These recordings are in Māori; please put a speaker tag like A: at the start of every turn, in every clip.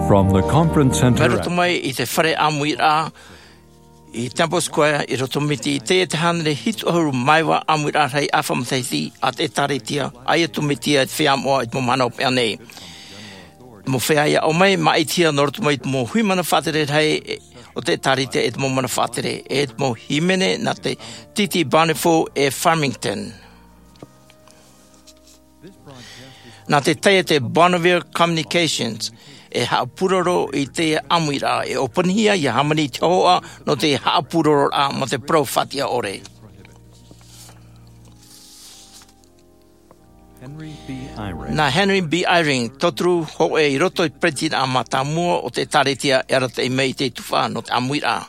A: From the conference center.
B: Pero tumai I te whare amuira I Temple Square I roto miti te hanere hitu ahuru maiwa amuira rei awhamataiti at e taretia ai atumitia e whiamoa I momana o pia nei. Mo whea ia o mai maitia norotu mai mo hui mana whatere rei o te tarite e mo mana whatere e mo himene na te Titi Barnefo e Farmington. Na te teia te Bonneville Communications e haapuroro I te amuira e opanhia I hamani te hoa no te haapuroro a mo te profatia ore. Na Henry B. Eyring, totru ho e roto I preti a matamua o te taretia e rata I mei te tuwha no te amuira.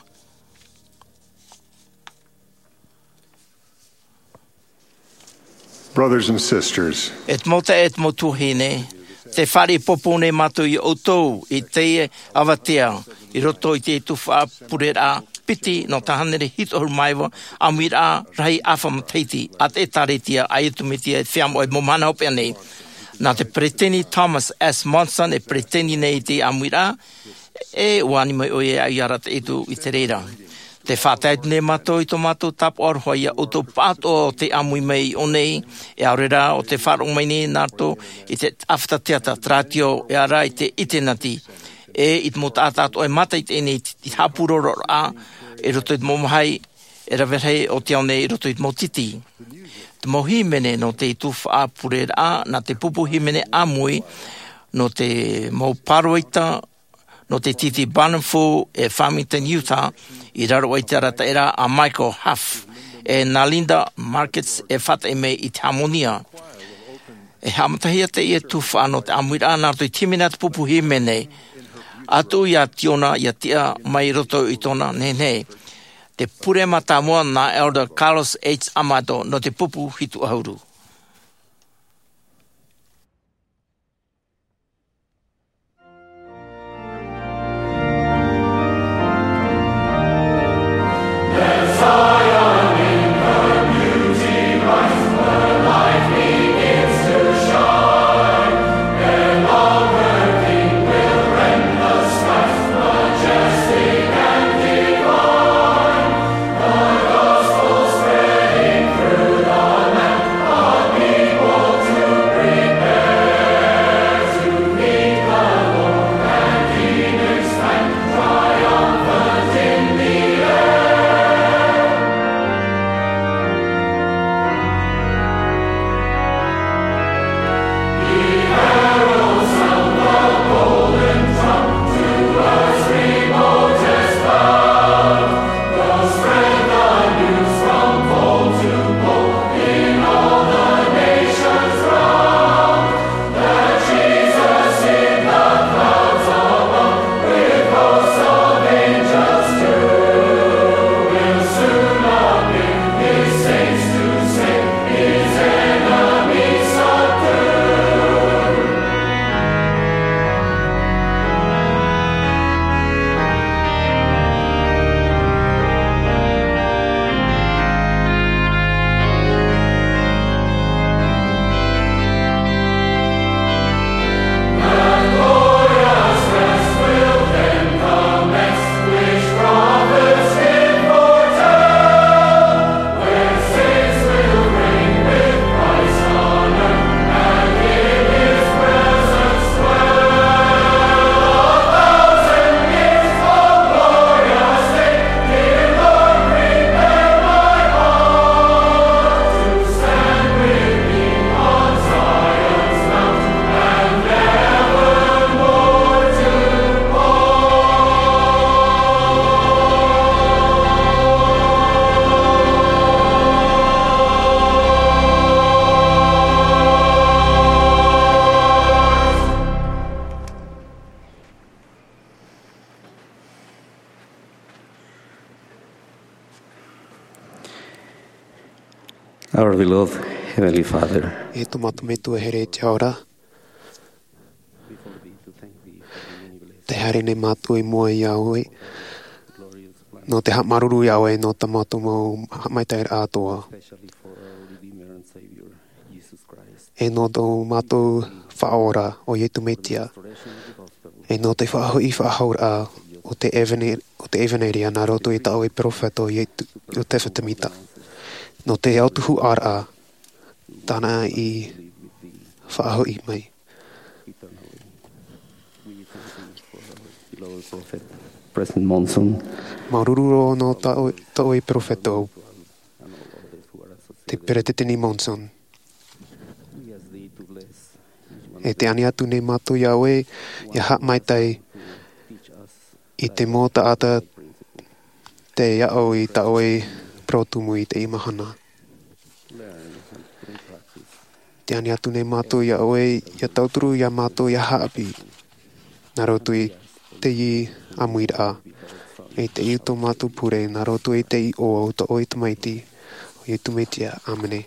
C: Brothers and sisters,
B: Et mota et motuhine, te whare popone matu I outou I te avatea, I roto I te tuwha purera piti no tahanere hitohuru maiwa, amuira rahi awhamataiti at e taretia ai tumitia e whiamo e momana hopea nei. Na te preteni Thomas S. Monson e preteni nei te amuira, e uani mai oe ai arata etu I te reira. Te whāteit ne mato I to mato tap orhoi ia o to pato o te amui mei o nei, e aurera o te wharong mai nei nato I te awhatateata tratio e ara I te itenati. E I te motatato e mata I te ene I hapuroro a, e roto I te momahai, e rawerhei o te aone I roto I te motiti. Te mohi mene no te tuwha a purera a, na te pupuhi mene amui, no te mo paroita, no te Titi Barnefo e Farmington, Utah, I raro ai te arata era a Michael Huff, e Nalinda Markets e whata e me I te Harmonia. E hamatahia te ia tuwha no te amuira anarto I timina te pupuhi mene. Atu ia tiona ia tia mai roto I tona nei. Te pure matamoa na Elder Carlos H. Amado no te pupu hitu ahuru.
D: Our beloved Heavenly Father,
E: E tomato me tu here te ora. Te hare ne matu I mua I aue. No te maruru I aue no tamato mo mai tai atoa. E no do matu whaora o Ietu metia. E no te whaaho I whaahaur a o te eveneria nā roto I tau e profeto I o te whatamita. No te autuhu ar a tāna I whaaho I mai.
D: President Monson.
E: Maururo no tau e profeto te peretetini Monson. E te ani atu ne mātou Yahweh, ia hak mai tai I te mōta ata te iao I tau e protumu I te imahana. Te ani atu ne mātou Yahweh, ia tauturu ia mātou ia haapi. Nā roto I te I amuira a. E te I tō mātou pure, nā roto I te I o to o I tumaiti. O I tumaitia, amene.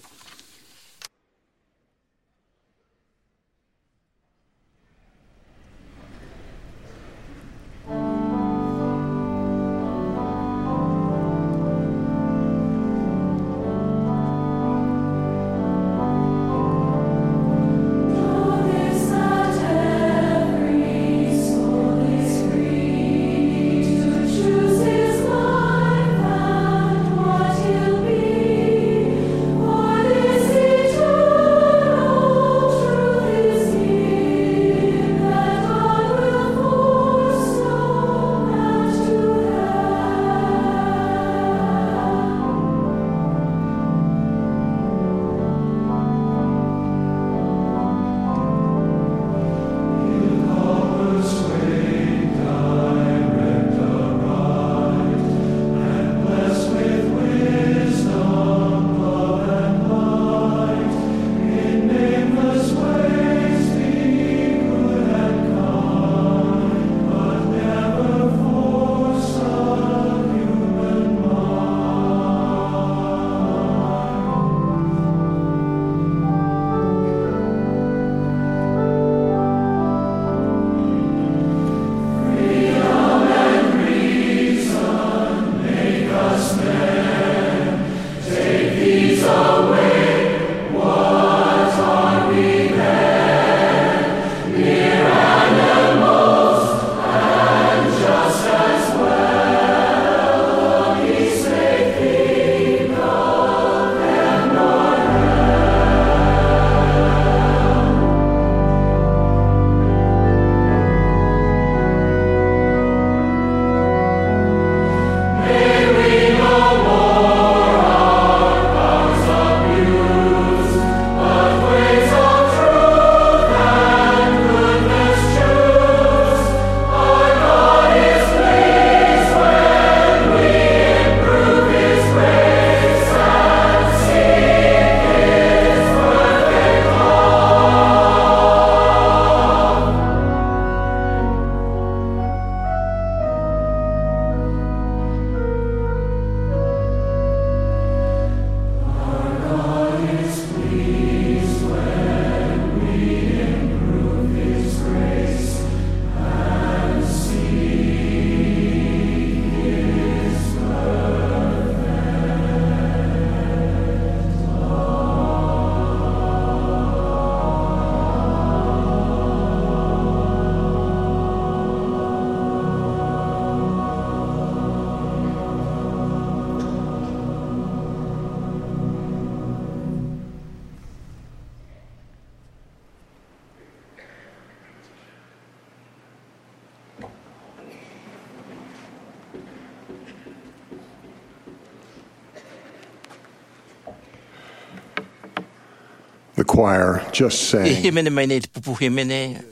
A: The choir just sang.
B: E he mene mai nei te pupu he mene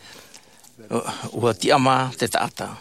B: ua ti ama te taata.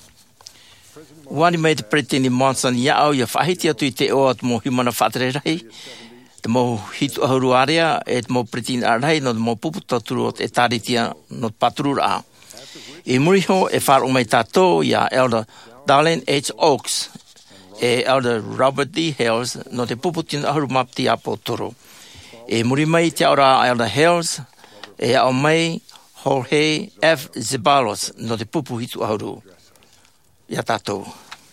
B: Wani mai te pretini Monson ia au ia whahiti atu I te o at mo himana whatererai. Te mo hitu ahuru area e te mo pretini arai no te mo pupu taturu o te taritia no te paturura a. E muriho e wharo mai tato ia Elder Darlene H. Oaks e Elder Robert D. Hales no te pupu tina ahuru mapti apo toro. E muri mai te aura Elder Hales e au mai Jorge F. Zeballos no te pupu hitu ahuru. Ia tātou.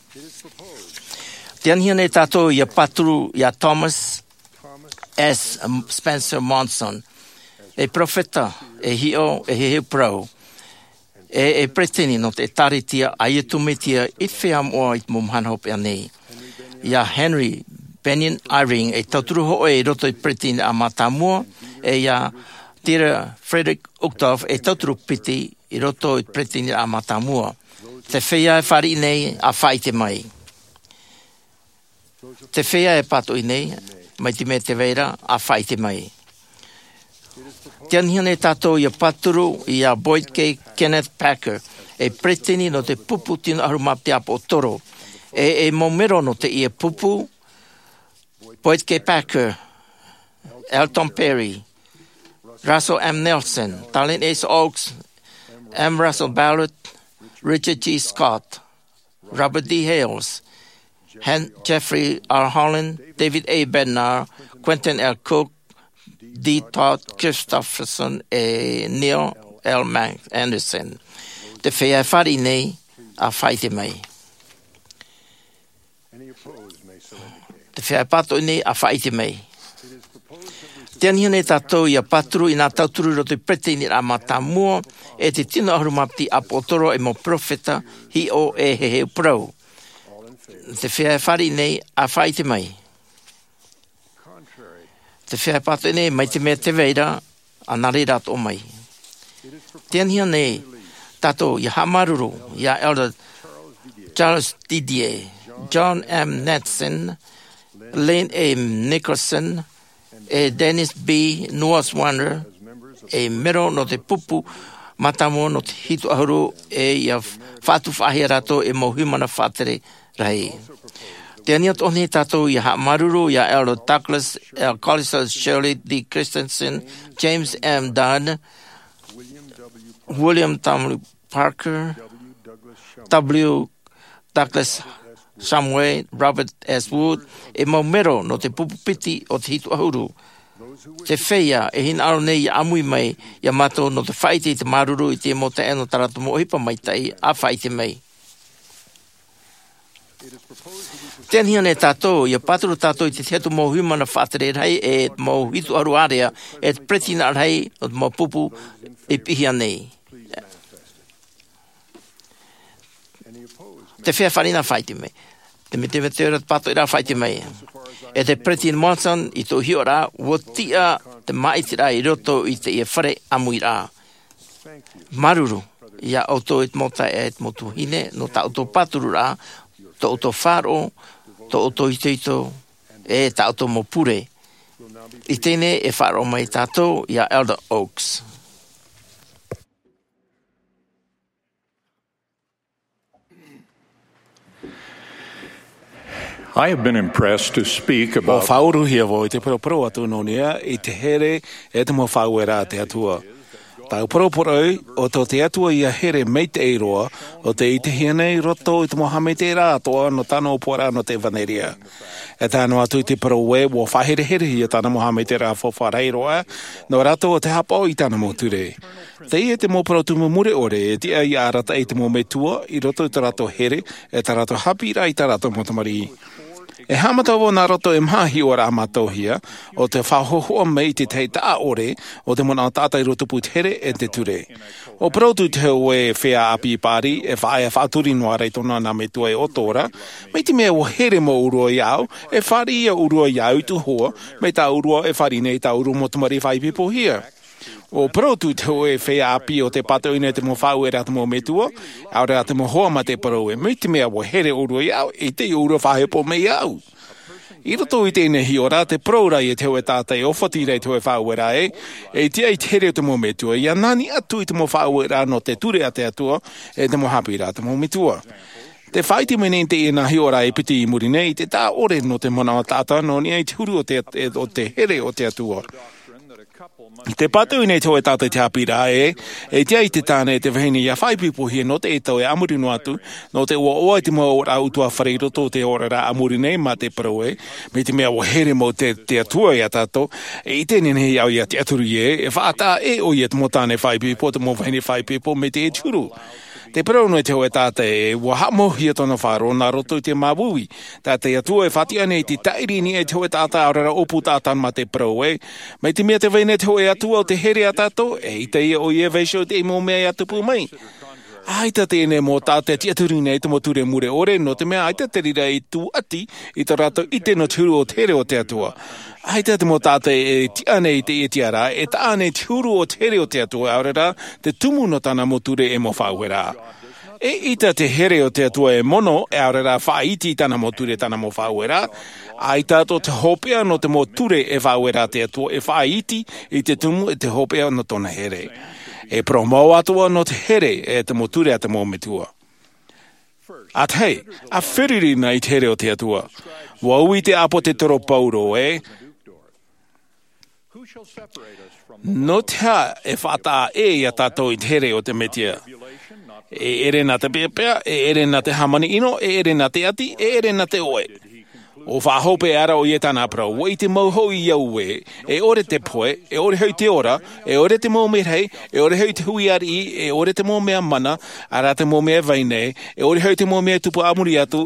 B: Te anhiana e tātou ia paturu ia Thomas S. Spencer Monson. E profeta, e hio, e he prau. e pretini no te taritia ai tumitia I whea moa I mumhana hope anei. Ia Henry Benyon Eyring e tauturu ho e roto I pretini a matamua e ia tira Frederick Octave e tauturu piti I roto I pretini a matamua. Te whea e whari nei a whaite mai. Te whea e pato I nei, mai te me te veira a whaite mai. Te anhine tātou ia paturu I a Boyd K. Kenneth Packer e pretini no te pupu tino arumap te apo toro. E momero no te ia pupu Boyd K. Packer, Elton Perry, Russell M. Nelson, Darlene S. Oaks, M. Russell Ballard, Richard G. Scott, Robert D. Hales, Jeffrey R. Holland, David A. Bednar, Quentin L. Cook, D. Todd Christopherson e Neil L. Anderson. Te whea whari nei a whaite mai. Te whea pato nei a whaite mai. Te anhine tātou ia paturu I nā tauturu roto I pretini a matamua e te tino ahurumapti a potoro e mo profeta hi o e he prau. Te whea whari nei a whaite mai. Te whea pato nei mai te mea te veira a nare rato o mai. Te anhine nei tātou ia hamaruru ia Elder Charles Didier, John M. Netson, Lane A. Nicholson, e Dennis B. Northwander, e mero no te pupu matamo no te hitu ahuru e ia whatu whahia rato e mohumana whatere rai. Te aniat oni tātou ia maruru ia Elder Douglas, L. Colliser, Shirley D. Christensen, James M. Dunn, William W. Parker, W. Douglas Samway, Robert S. Wood, e maumero no te pupupiti o te hitu ahuru. Te whea e hin aro nei amui mai ia mato no te whaite I te maruru I te mo te eno taratu mo hipa mai tai a whaite mai. Tenhia tātou ia paturu tātou I te hetu mo humana whatere rei e mo hitu aru area e te pretina rei o te mo pupu I pihia nei. Te whea wharina whaite mai. Te me te ora pato ira whaite mai. E te preti Monson I tō hiora wotia te maitira I roto I te ia whare amui rā. Maruru, ia auto it mota e it motu hine, no ta auto paturu rā, to auto wharo, to auto ito, e ta auto mopure. I tēne e wharo mai tātou, ia Elder Oaks.
C: I have been impressed to speak
F: O
C: about
F: whauru hia vo I te pro atu nonia I te here e te mo whau e rā te atua. Tau proporoi o tō te atua ia here mei te eiroa o te I te hianei roto I te moha te rā toa no tano o pora no te vaneria. E tāno atu I te paroe wo whahere ia tāna moha te rā fo whareiroa no rato o te hapa I tāna mo ture. Te I te mo protu mure ore e te ai arata I te mo me tua I roto I te rato here e te rato hapira I te rato motamari. E hamatawo nā roto e mahi o rā matohia o te whahohoa mei te tei tā ore o te mona o tātai roto putere e te ture. O protu te oe whea api pāri e whae whaaturi noa rei tona nā me tua e otora, mei te mea o here mo urua iau e whari ia urua iau tu hoa mei tā urua e whari nei tā urua motumari whaipipo hia. O protu te oe whea api o te patoina te mo whau e rata mo metua, au rata mo hoa ma te paroe, mei te mea wo here urua iau, e te urua whahepo mei au. I roto I tēnei hi ora, te prourai e te hoe tātai o whatirei te hoe whau e rae, e te ai tere o te mo metua, ia nani atu I te mo whau e rā no te ture a te atua, e te mo hapi rā te mo metua. Te whaiti mene te ina hi ora e piti I muri nei, te tā ore no te mona o tāta, no ni ai te huru o te here o te atua. Te patu nei te hoe tātai te hapira e te ai te tāne te wahine ia whaipipo hia no te etau e amurinu atu, no te ua oa te moa ora utua whareiro tō te ora rā amuri nei ma te paroe, me te mea o here mo te atua ia tātou, e I tēne nei au ia te aturu e whaata e o ia te mo tāne whaipipo, te mo wahine whaipipo me te e turu. Te parau no te hoe tātai e wa hamohia tona wharo nā roto I te mawui. Tātai atua e whatia nei te tairini e te hoe tātai aurara opu tātan ma te parau e. Mai te mea te veine te hoe atua o te here a tātou e I te ia o ia veisho te imo mea atupu mai. Aita tēne mō tāte tiaturi nei te moture mure ore no te mea aita te rira I tū ati I te rato I te no tūru o tere o te atua. Aita te mō tāte e tia nei te e tiara e tāne tūru o tere o te atua aurera te tumu no tāna moture e mo whauera. E ita te here o te atua e mono e aurera whaiti tāna moture tāna mo whauera. Aita to te hopea no te moture e whauera te atua e whaiti I te tumu e te hopea no tōna here. E promo atua no te here e te moture a te mōmetua. At hei, a whiriri nei te here o te atua. Waui te apo te toro pauro e. No te ha e whata e a tātou I te here o te metia. E ere na te pēpea, e ere na te hamani ino, e ere na te ati, e ere na te oe. O whahope ara o ie tāna prau, wei te mauho I iau e ore te poe, e ore hau te ora, e ore te mōmerhei, e ore hau te huiari, e ore te mōmea mana, ara te mōmea vaine, e ore hau te mōmea tupu amuri atu,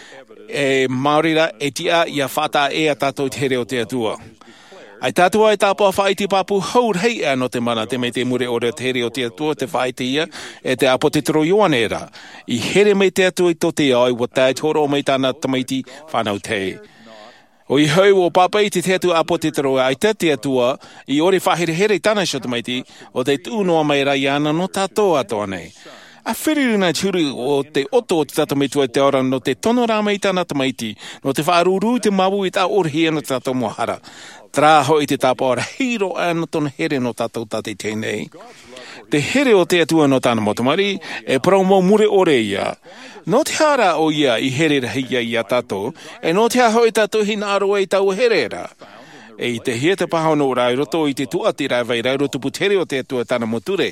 F: e maorira e tia ia whata e a tātou te here o te atua. Ai tātua e tāpua whaiti papu haur hei no te mana te mei te mure ore te here o te atua te whaiti ia e te apo te toro ioanera. I here mei te atua I to te ai wa tai toro o mei tāna tamaiti whanau te. O I hau o papa I te atua apo te toro ai te atua I ore whahere here tāna sho tamaiti o te tūnoa mai rai ana no tātoa atoa nei. A whiriru nei tūru o te oto o te tatamitua te ora no te tono rā mei tāna tamaiti, no te whaaruru te mabu I tā orhia no tātou mohara. Trā hoi te tāpāra hiro ana tona here no tātou tate tēnei. Te here o te atua no tāna motomari e promo mure ore ia. No te hara o ia I here rahia ia tātou, e no te hoi tātou hina aroa I tau here ra. E I te hia te paha no rai roto I te tuati rai vai rai roto putere o te atua tāna moture.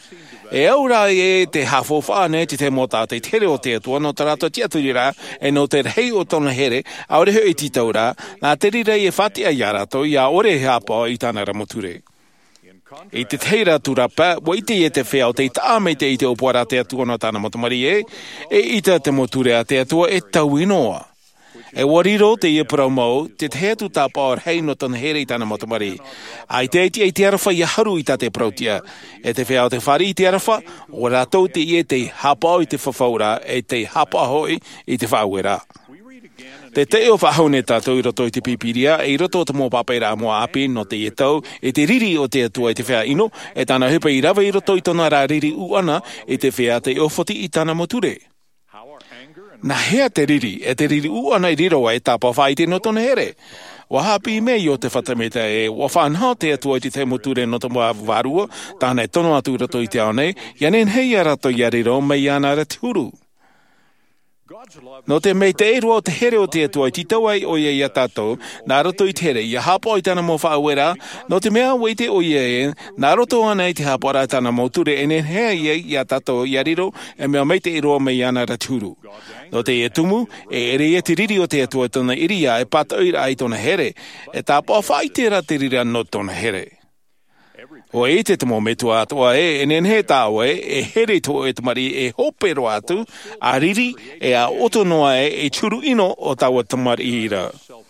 F: E aura e te hafo whāne te te mota te tere o te atua no te rato tiaturi rā e no te rei o tona here a ore hoi titau rā nā te rirei e whati a iarato I a ore hapa I tāna ramoture. I te teira turapa, wa ite e te whea o te ita me te I te opoara te atua no tāna motomari e ita te moture a te atua e tau inoa. E wariro te ia promo, te teatu tāpāor hei no tona here I tāna motomari. Ai te iti e te arafa I haru I tate prautia. E te whea o te whari I te arafa, o rātou te ie te hapau I te whawhaura, e te hapahoi I te whauera. Te te o whahaune tātou I roto I te pipiria, e I roto o te mō papeira mua api no te ie tau, e te riri o te atua I te whea ino, e tāna hupa I rawa I roto I tona rā riri uana, e te whea te ofoti I tāna moture. Na hea te riri, e te riri uana I riro e tāpā whaite no tona here. Wa hapi mei o te whatameta e wa whanhao te atua I te moture no te mua varua, tāna e tono atu roto I te ao nei, ianen hei arato I ariro mei ana ra tūru. No te mei te eroa o te here o te atua I titau ai o ia I tātou, nā roto I tere, ia hapa I tāna mō whaauera, no te mea weite o ia e, nā roto ana I te hapara tāna mōture, e nen hea ia tātou I ariro, e mea mei te eroa mei ana ra tūru. No te e tumu, e ere e te riri o te atua tona iria, e pataira ai tona here, e tāpā whaitera te rira no tona here. O e te mo metua atua e nen he tāua e here to e tamari e hopero atu, a riri e a otonoa e churu ino o tāua tamari ira.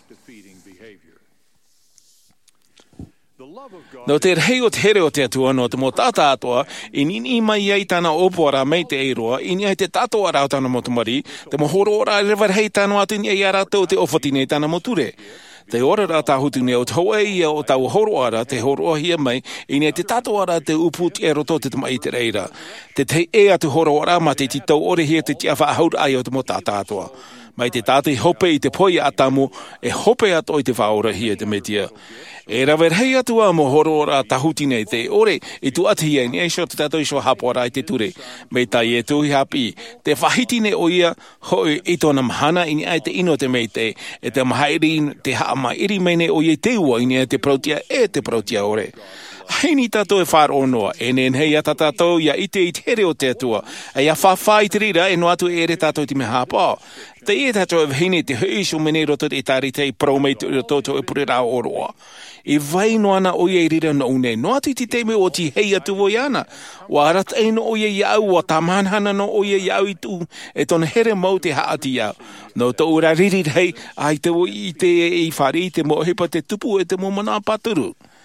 F: No te rei o te here o te atua no te mo tata atua, I nini mai ai tāna opoara mei te eiroa, I ni ai te tato arau tāna mo tamari, te mo horo ora rewa rei tāna atu ni ai arau te ofotine tāna mo ture. Te ora rā tāhutu ne o taua ia o tau horo ara, te horo hia mai, I ne te tato ara te upu te roto te tamai te reira. Te e atu horo ara ma te titau ore hia te tia whaahura ai o te mo tātātua. Mai te tātai hope I te poi atamu, e hope ato I te whaora hia te metia. E rawer hei atua mo horo ora tahuti nei te ore I tu ati hia ni e sho te tato I sho hapora I te ture. Me tai e tuhi hapi, te whahiti ne o ia hoi I tona mahana I ni ai te ino te mei te, e te mahairi te haama iri mei ne o ia te ua I ni te prautia e te prautia ore. Heini tātou e whāronoa, e nen hei ata tātou ia I te here o te atua, e a whawhai te rira e no atu e re tātou te me hāpā. Te e tātou e hini te huiso mene roto te tāri te promei te roto e pure rā oroa. I vai no ana o ia I rira no une, no atu te teme o ti hei atu o iana. Wa arat e no o ia iau, wa tamanhana no o ia iau I tu, e tona here mau te haati iau. No to ura riri hei, ai te o I te e I whari, te mo hepa te tupu e te mo mana paturu.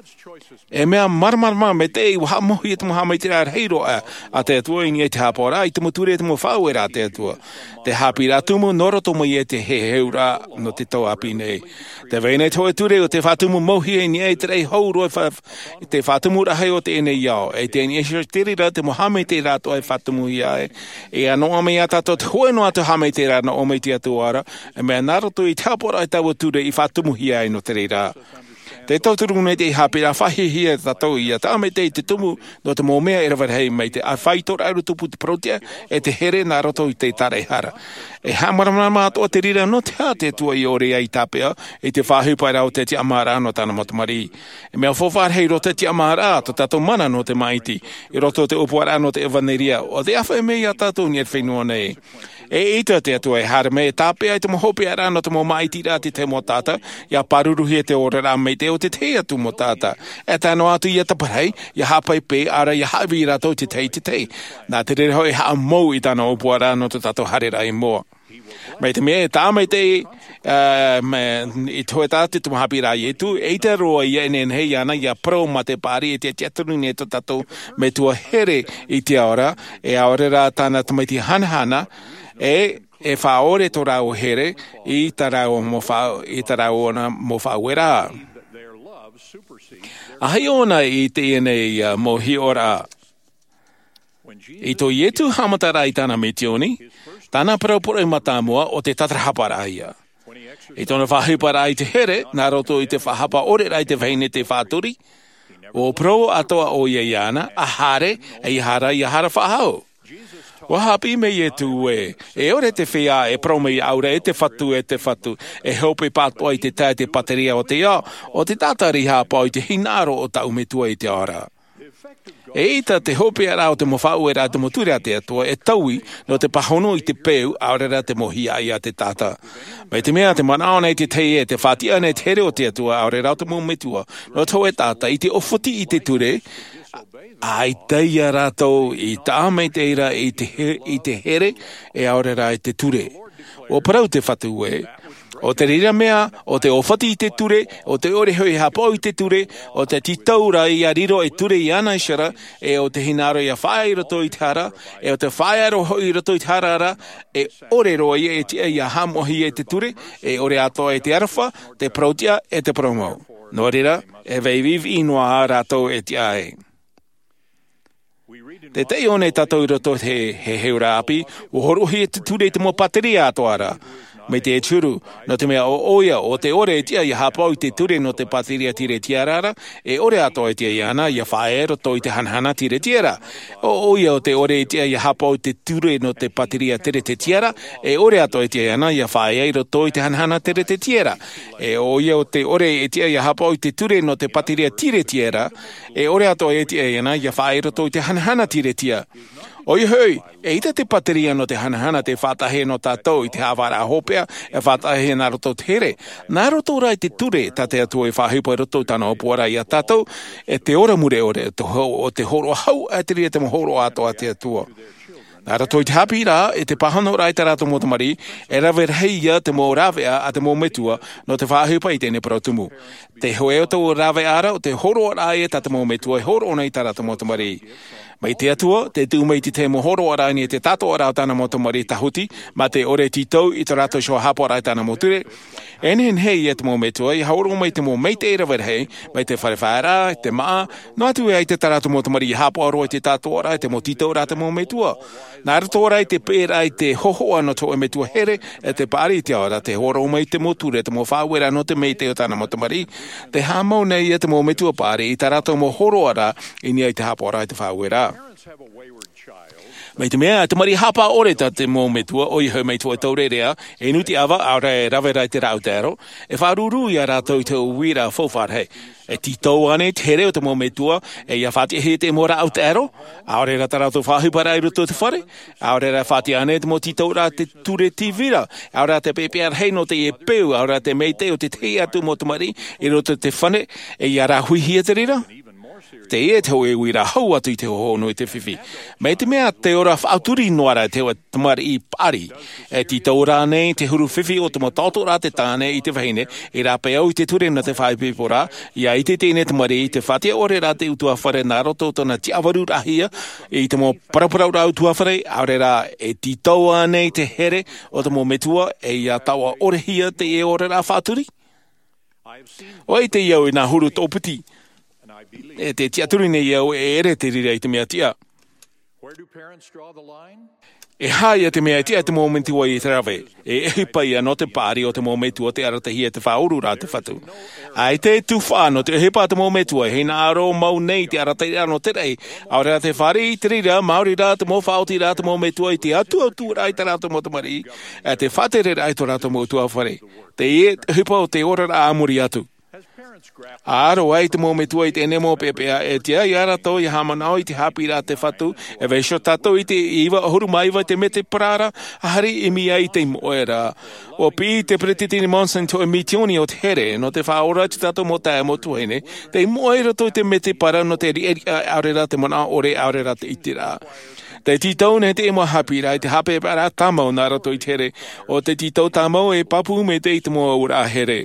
F: E mea marmarma me te i waha mohi e te moha mai te rar heiro a te atua ini e te hapora, i te mo ture e te mo whauera a te atua. Te hapi rā tumu noroto mo i e te he heura no te tau api nei. Te vene toe ture o te whatumu mohi e ni e te rei hauro e te whatumu rahai o te ene iao. E te eni e shirtiri te mo hame te rato e whatumu ia e anoa me a tato te hoe no atu hame te rā na o me te atuara, e mea naroto i te hapora e tau ture i whatumu ia e no te rei rā. Te tauturu nei te hapira whahi hia tatou ia tā me te tumu no te mōmea e rawar hei mai te a whaitora aru tupu te protea e te here nā roto i te tarehara. E hamaramama atoa te rira no te hā te tua i ore ai tāpea e te whahupai rau te te amara no tāna matamari. E mea whowhar hei ro te te amara to tātou mana no te maiti i roto te upuara no te evaneria o te awha e mea tātou ni e whenua nei. E ita te atua e hara me tāpea i te mohopi ara no te mo maiti rā te mo tāta ia paruruhi e te ora rā mei te o te te atu mo tāta. E tāno atu ia taparei, ia hapai pē ara ia hawi rātou te te. Nā te rere hoi haa mou i tāna opua rā no te tātou hare rai moa. Mei te mea e tā mei te i toe tāte tu mahapi rā i etu, e te roa ia enen hei ana ia pro ma te pāri e te tiaturu ne to tātou me tua here i te aora, e aore rā tāna tamaiti hanahana, e whaore to rau here i ta rau ona mo whauera. Ahai ona i te enei mo hi ora. I to ietu hamatara i tāna me tioni, tāna paraupura i matamua o te tatrahapara ia. I tōna whahupara i te here, nā roto i te whahapa ore rai te veine te whāturi, o pro atoa o ia iana, a hare, e i hara whahau. Wahapi me e tu e ore te whia e promei aura e te whatu, e hope pātua i te tae te pateria o te ia, o te tātari hāpau i te hinaro o tau me tua i te ara. E ita te hope ara o te mowhau e rā te moture a te atua e taui no te pahono i te peu aure rā te mohia i a te tata. Mai te mea te manaona i te tei e te whatia ne te here o te atua aure rā te mometua no tau e tata i te ofoti i te ture ai teia rātou i tā mei te ira i te here e aore rā i te ture. O parau te whatu o te rira mea, o te ofati i te ture, o te ore hoi hapau i te ture, o te titaura i a riro e ture i ana i shara, e o te hinaro i a whae i roto i te hara, e o te whae aro hoi i roto i te hara ara, e ore roa i e tia i a hamohi e te ture, e ore atoa e te arafa, te protia e te promau. Nō rira, e veiviv inoa a rātou e tia e. Te tei one tatou i roto he heura api, o horohi e te ture te mo pateri atoara. Me te turu, no te mea o oia o te ore e tia i hapau i te ture no te pateria tire tiarara, e ore ato e tia i ana i a whae roto i te hanhana tire tiara. O oia o te ore e tia i hapau i te ture no te pateria tire te tiara, e ore ato e tia i ana i a whae roto i te hanhana tire te tiara. E oia o te ore e tia i hapau i te ture no te pateria tire tiara, e ore ato e tia i ana i a whae roto i te hanhana tire tiara. Oi hoi, e ita te pateria no te hanahana te whatahe no tātou i te hawara hopea e whatahe nā roto te here. Nā roto rai te ture ta te atua i whahipa i roto tāna opuara i a tātou e te ora mure ore o te horo hau a te ria te mohoro ato a te atua. Nā roto i te hapi rā e te pahano rai tā rātou motamari e rawe reia te mō rawea a te mō metua no te whahipa i tēne parautumu. Te hoe o tau rawe ara o te horo rai e tā te mō metua e horo ona i tā rātou motamari. Mai te atua, te tūmei te mohoro arani e te tato ara o tāna motamari tahuti, ma te ore titau i te rato shoa hapo ara i tāna moture. Enen hei e te mō metua, i haoro mai te mō mei te irawer hei, mai te wharewhaera, te maa, no atu e ai te tarato motamari i hapo aro i te tato ara, te mō titau ra te mō metua. Nā rato ara i te pēra i te hoho ano to e metua here, e te pāri te ora, te horo mai te moture, te mō whāwera no te mei te o tāna motamari, te hāmau nei e te mō metua pāri, i tā rato mō horo ara, i ni ai te hapo ara i te whāwera. Mai te mea, te mari hapa ore ta te mō metua, oi hau mei tua taurerea, e nuti awa, aure rawe rai te rau te aro, e wharuru i a rātou te uira fōwhar hei. E titau ane, te here o te mō metua, e ia whati he te mō rau te aro, aure rata rau te whahupara i ruto te whare, aure ra whati ane te mō titau rā te ture tivira, aure te pepear hei no te e peu, aure te meite o te te atu mō te mari, i ruto te whane, e ia rā huihia te rira. te e te hoe wira hau atu I te hohono I te whiwhi. Me te mea te ora whauturi noara te wa tamari I pari. E ti taura nei te huru whiwhi o te motato rā te tāne I te wahine, I rā pe au I te ture na te whaipipora, ia I te tēne tamari I te whatia ore rā te utua whare nā roto tona ti awaru rahia, I te mo paraparau rā utua whare, aure rā e ti taua nei te here o te mo metua, e ia taua ore hia te e ore rā whaaturi. O I te iau I nā huru tōputi. E te tiaturi nei iau e ere te rira I te mea tia. E haia te mea tia te momenti wa I te rawe. E ehipa ia no te pāri o te momentu o te aratahia te whauru rā te whatu. Ai te tūwhāno te ehipa te momentu e heina aro mau nei te aratahia no te rei. Aore te whare I te rira, mauri rā te mo whaoti rā te momentu I te atu rā I te rāta mo te mari. E te whatere rā I te rāta mo tua whare. Te ehipa o te ora rā amuri atu. Aro ai te momentua I te ene mō pepea e tia I arato I hamanao I te hapi rā te whatu e veisho tato I te iwa huru maiwa te me te parara ahari I mi ai te moera. O pi te pretitini monsen to e mitioni o te here no te whaora te tato mo tae mo tuene te moera to te me te para no te ri aure rā te mana ore aure rā te iti rā. Te titau ne te emo hapi rā te hape para tamau nā rato I te here o te titau tamau e papu me te iti mo ura here.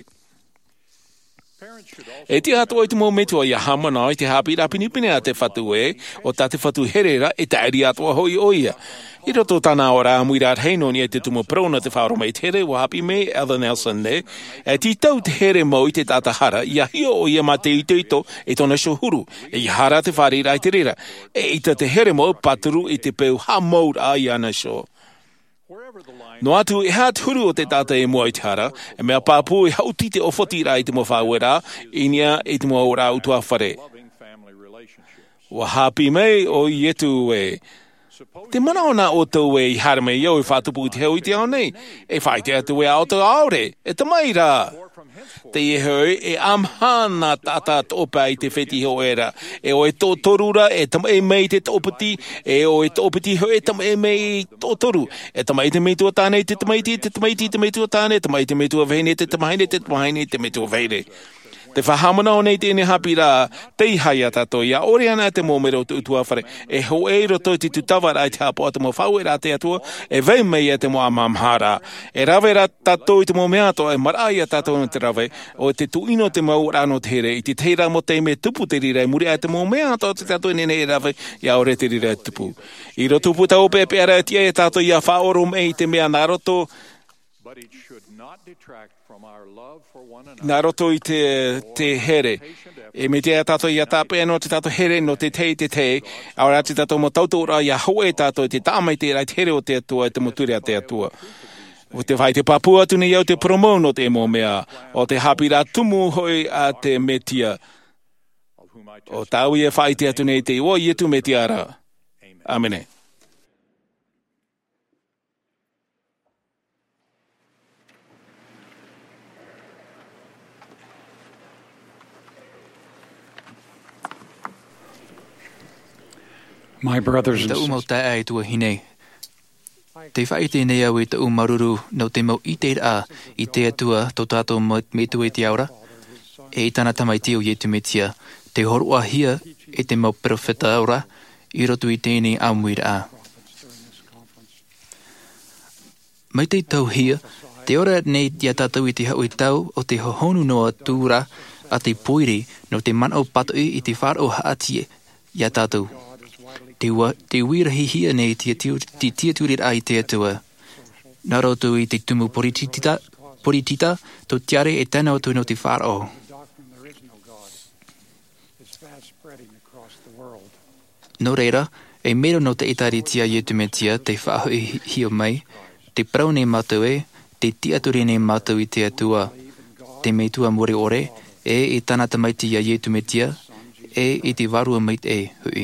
F: E te ato I te momentua I hamana I te hapi rā pinipine a te whatu e, o tā te whatu herera e te airi atua hoi oia. I roto tāna o rā muira heino ni e te tumo prona te whaoro mei tere o hapi me Ellen Nelson ne, e ti tau te here mo I te tātahara, I a hio o ia ma te ito e tona shohuru, e I hara te whare rai te rera, e ita te here mo paturu I te peu ha maur a I ana sho. No atu e hat huru o te tata e mua I te hara, e mea pāpū e hauti te ofoti rā I te mo whāwera, inia I te mo rā utua whare. Wa hapi mei o ietu e. Te mana o nā o tau e I hara mei iau I whātupu I te hau I te au nei, e whai te atu e ao tau aore, e tamai rā. Te iehoi e amhana tata topa I te wheti ho era. E o e tō torura e tama e mei te tōpati, e o e tōpati ho e tama e mei tō toru. E tama I te mei tua tāne, te tamaiti, te tamaiti, te mei tua tāne, tama I te mei tua vene, te tamahaine, te tamahaine, te mei tua vene. Te whahamana o nei tēne hapi rā, te ihai a tato, ia ore ana te mōmero te utua whare, e ho e roto te tutawa rā te hapo a te mō whaue rā te atua, e vei mei a te mō amamhara. E rawe rā tato I te mō mea toa, e marai a tato no te rawe, o te tuino te mau rā no te here, I te teira mo te me tupu te rira, muri a te mō mea toa te tato nene e rawe, ia ore te rira tupu. I roto puta o pepe ara tia e tato ia whaoro mei te mea nā roto, nā roto I te here. E me te tato ia tape no te tato here no te te, aura te tato mo tauto ora ia hoe tato te tāmai te rai here o te atua e te moture a te atua. O te whai te papua tune iau te promo no te mo mea, o te hapira tumu hoi a te metia. O tau ia whai te atune te iwa i etu metia ara. Amene.
G: My brothers and
H: sisters. Te umau ai tua hine. Te whai tēnei au te umaruru no te mau I te rā I te atua tō tātou me tu e te aura. E I tāna tamaiti o Ietu Metia, te horua hia e te mau profeta aura, I roto I tēnei amui rā. Mai te tau hia, te ora nei tia tātou I te hau I tau o te hohonu noa tūra a te poiri no te manau patoi I te whāro haatie ia tātou. Te wirahi hia nei te tiaturir ai te atua. Nā roto I te tumu poritita, tō tiare e tēnā atu no te whāro. Nō reira, e mero no te itari tia Ietu Metia te whāhui hio mai, te prau nei mātou e, te tiaturi nei mātou I te atua, te meitua more ore, e tāna tamaiti ia Ietu Metia, e I te warua mait e hui.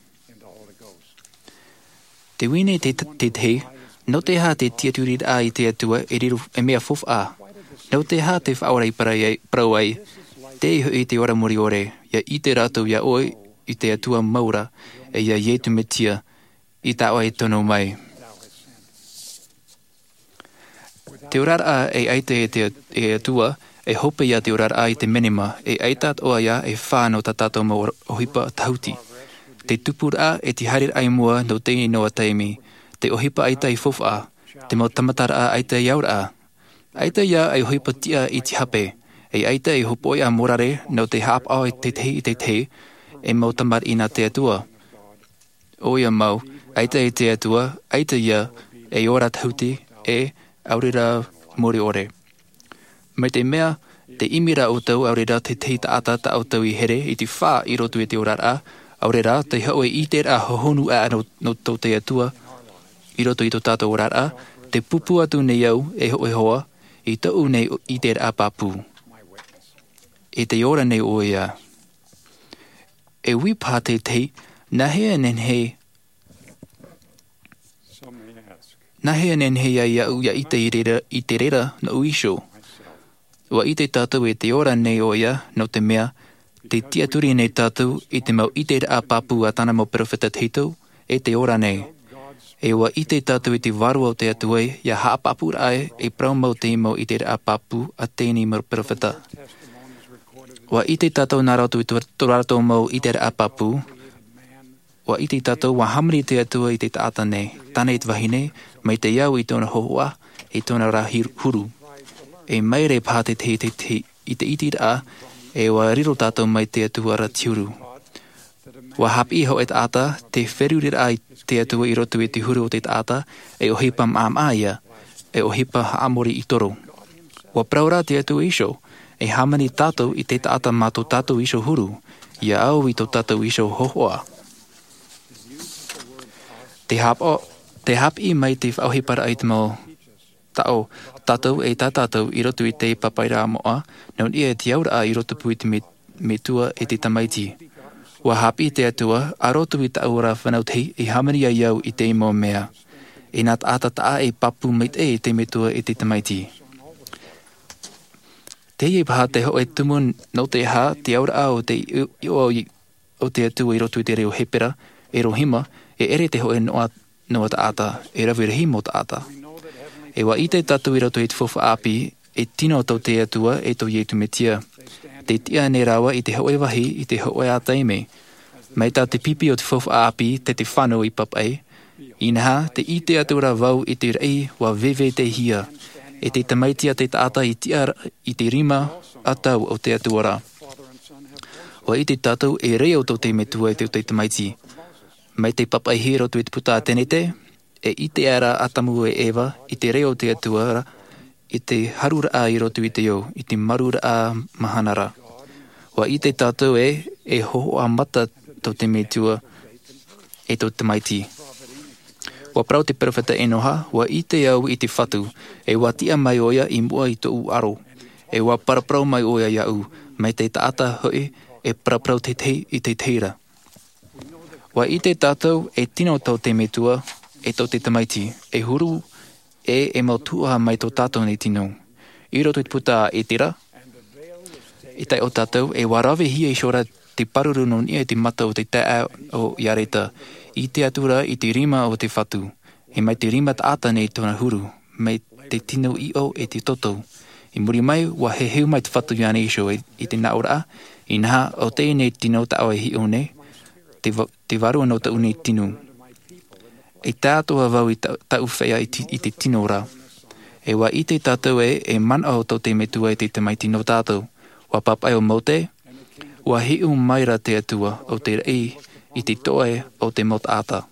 H: Te wine te te, no te hā te tiaturi a I te atua e riru e mea fof a. No te hā te whaorei parau ai, te hui te ora mori ore, ia I te rātou ia oi I te atua maura, e ia Ietu Metia, I tā oai tono mai. Te orara e aite e atua, e hope ia te orar ai te menema, e aitat oa ia e whānau ta tātou mo ohipa tauti. Te tupura e te harir ai mua no teini noa taimi, te ohipa aita i fofa, te mau tamatara aita i aura. Aita ia ai ohipa tia i te hape, e aita i hopoi a morare no te hap au i te, e mau tamar ina te atua. O ia mau, aita i te atua, aita ia e ora tauti e aurira mori ore. Mai te mea, te imira o tau aurira te taata ta o tau i here i te whā i rotu e te orara, aurira te haue i te ra hohonu a no tau te atua, i roto i tō tātou orara, te pupu atu nei au e hoe hoa, i tau nei i te ra papu. E te ora nei o ia. E wipā te, na hea nen he, ia iau ia i te rera na uisho. Wa i te tātou e te ora nei o ia, no te mea, te tiaturi nei tātou i te mau i te ra papu a tana mo profeta teitou, e te ora nei. E wa i te tātou i te waru o te atuai, ia haa papu rai e prau mau te mau i te ra papu a tēni mo profeta. Wa i te tātou nā rautu i tōrato mau i te ra papu, wa i te tātou wa hamari te atua i te tāta nei, tāne i te wahine, mai te iau i tōna hoa, i tōna rā huru. E mai re pā te i te iti rā, e wa riro tātou mai te atua ra tiuru. Wa hapi ho e tāta, te wheruri rā i te atua i rotu i te huru o te tāta, e o hipa maam aia, e o hipa haamori i toro. Wa praura te atua isho, e hamani tātou i te tāta mā tō tātou isho huru, ia au i tō tātou isho hohoa. Te hapi mai te whauhipara ai te mau tau tātou e tā tātou i rotu i te papaira moa, naun ia te aura i rotu pui te me tua e te tamaiti. Wa hapi te atua, a rotu i ta aura whanau tei e hamani ai au i te imo mea. E nā tāta taa e papu meit e te me tua e te tamaiti. Te i paha te ho e tumun no te ha, te aura o te o te atua i rotu i te reo hepera, e rohima, e ere te ho e noa ta ata, e rawirehi mo ta ata. E wa i te tatu i roto i te fofa api, e tino tau te atua e tau ietu me tia. Te tia ne rawa i te hoe wahi i te hoe a taime. Mai tau te pipi o te fofa api te te whanu i papai. Inaha, te i te atura vau i te rei wa veve te hia. E te tamaitia te taata i te rima atau o te atuara. Wa i te tatu e reo tau te metua i te tamaiti. Mai te papai hi roto i te puta tenete, e i te ara atamu e ewa, i te reo te atuara, i te harura a i roto i te o, i te marura a mahanara. Wa i te tātou e hoho a mata tau te metua e tau te maiti. Wa prau te perfeta e noha, wa i te au i te whatu, e wa tia mai oia i mua i tō aro, e wa paraprau mai oia iau, mai te taata hoi e paraprau te tei i te teira. Wa i te tātou e tino tau te metua e tau te tamaiti, e huru e mau tuaha mai tō tātou nei tino. I roto i te puta e tira, i tai o tātou e warawe hia i shora te paruru non ia i te mata o te tae o iareta, i te atura i te rima o te whatu, e mai te rima taata nei tōna huru, mai te tino i o e te toto. I muri mai, wa he heu mai te whatu iane isho i te naora, i naha o te nei tino ta au e hi o nei, te waru anō ta unei tinu. E tātoa vau i tau whea i te tino ra. E wa i te tātou e mana o tau te metua i te maiti no tātou. Wa papai o mote, wa hiu maira te atua o te rei i te toe o te mot ata.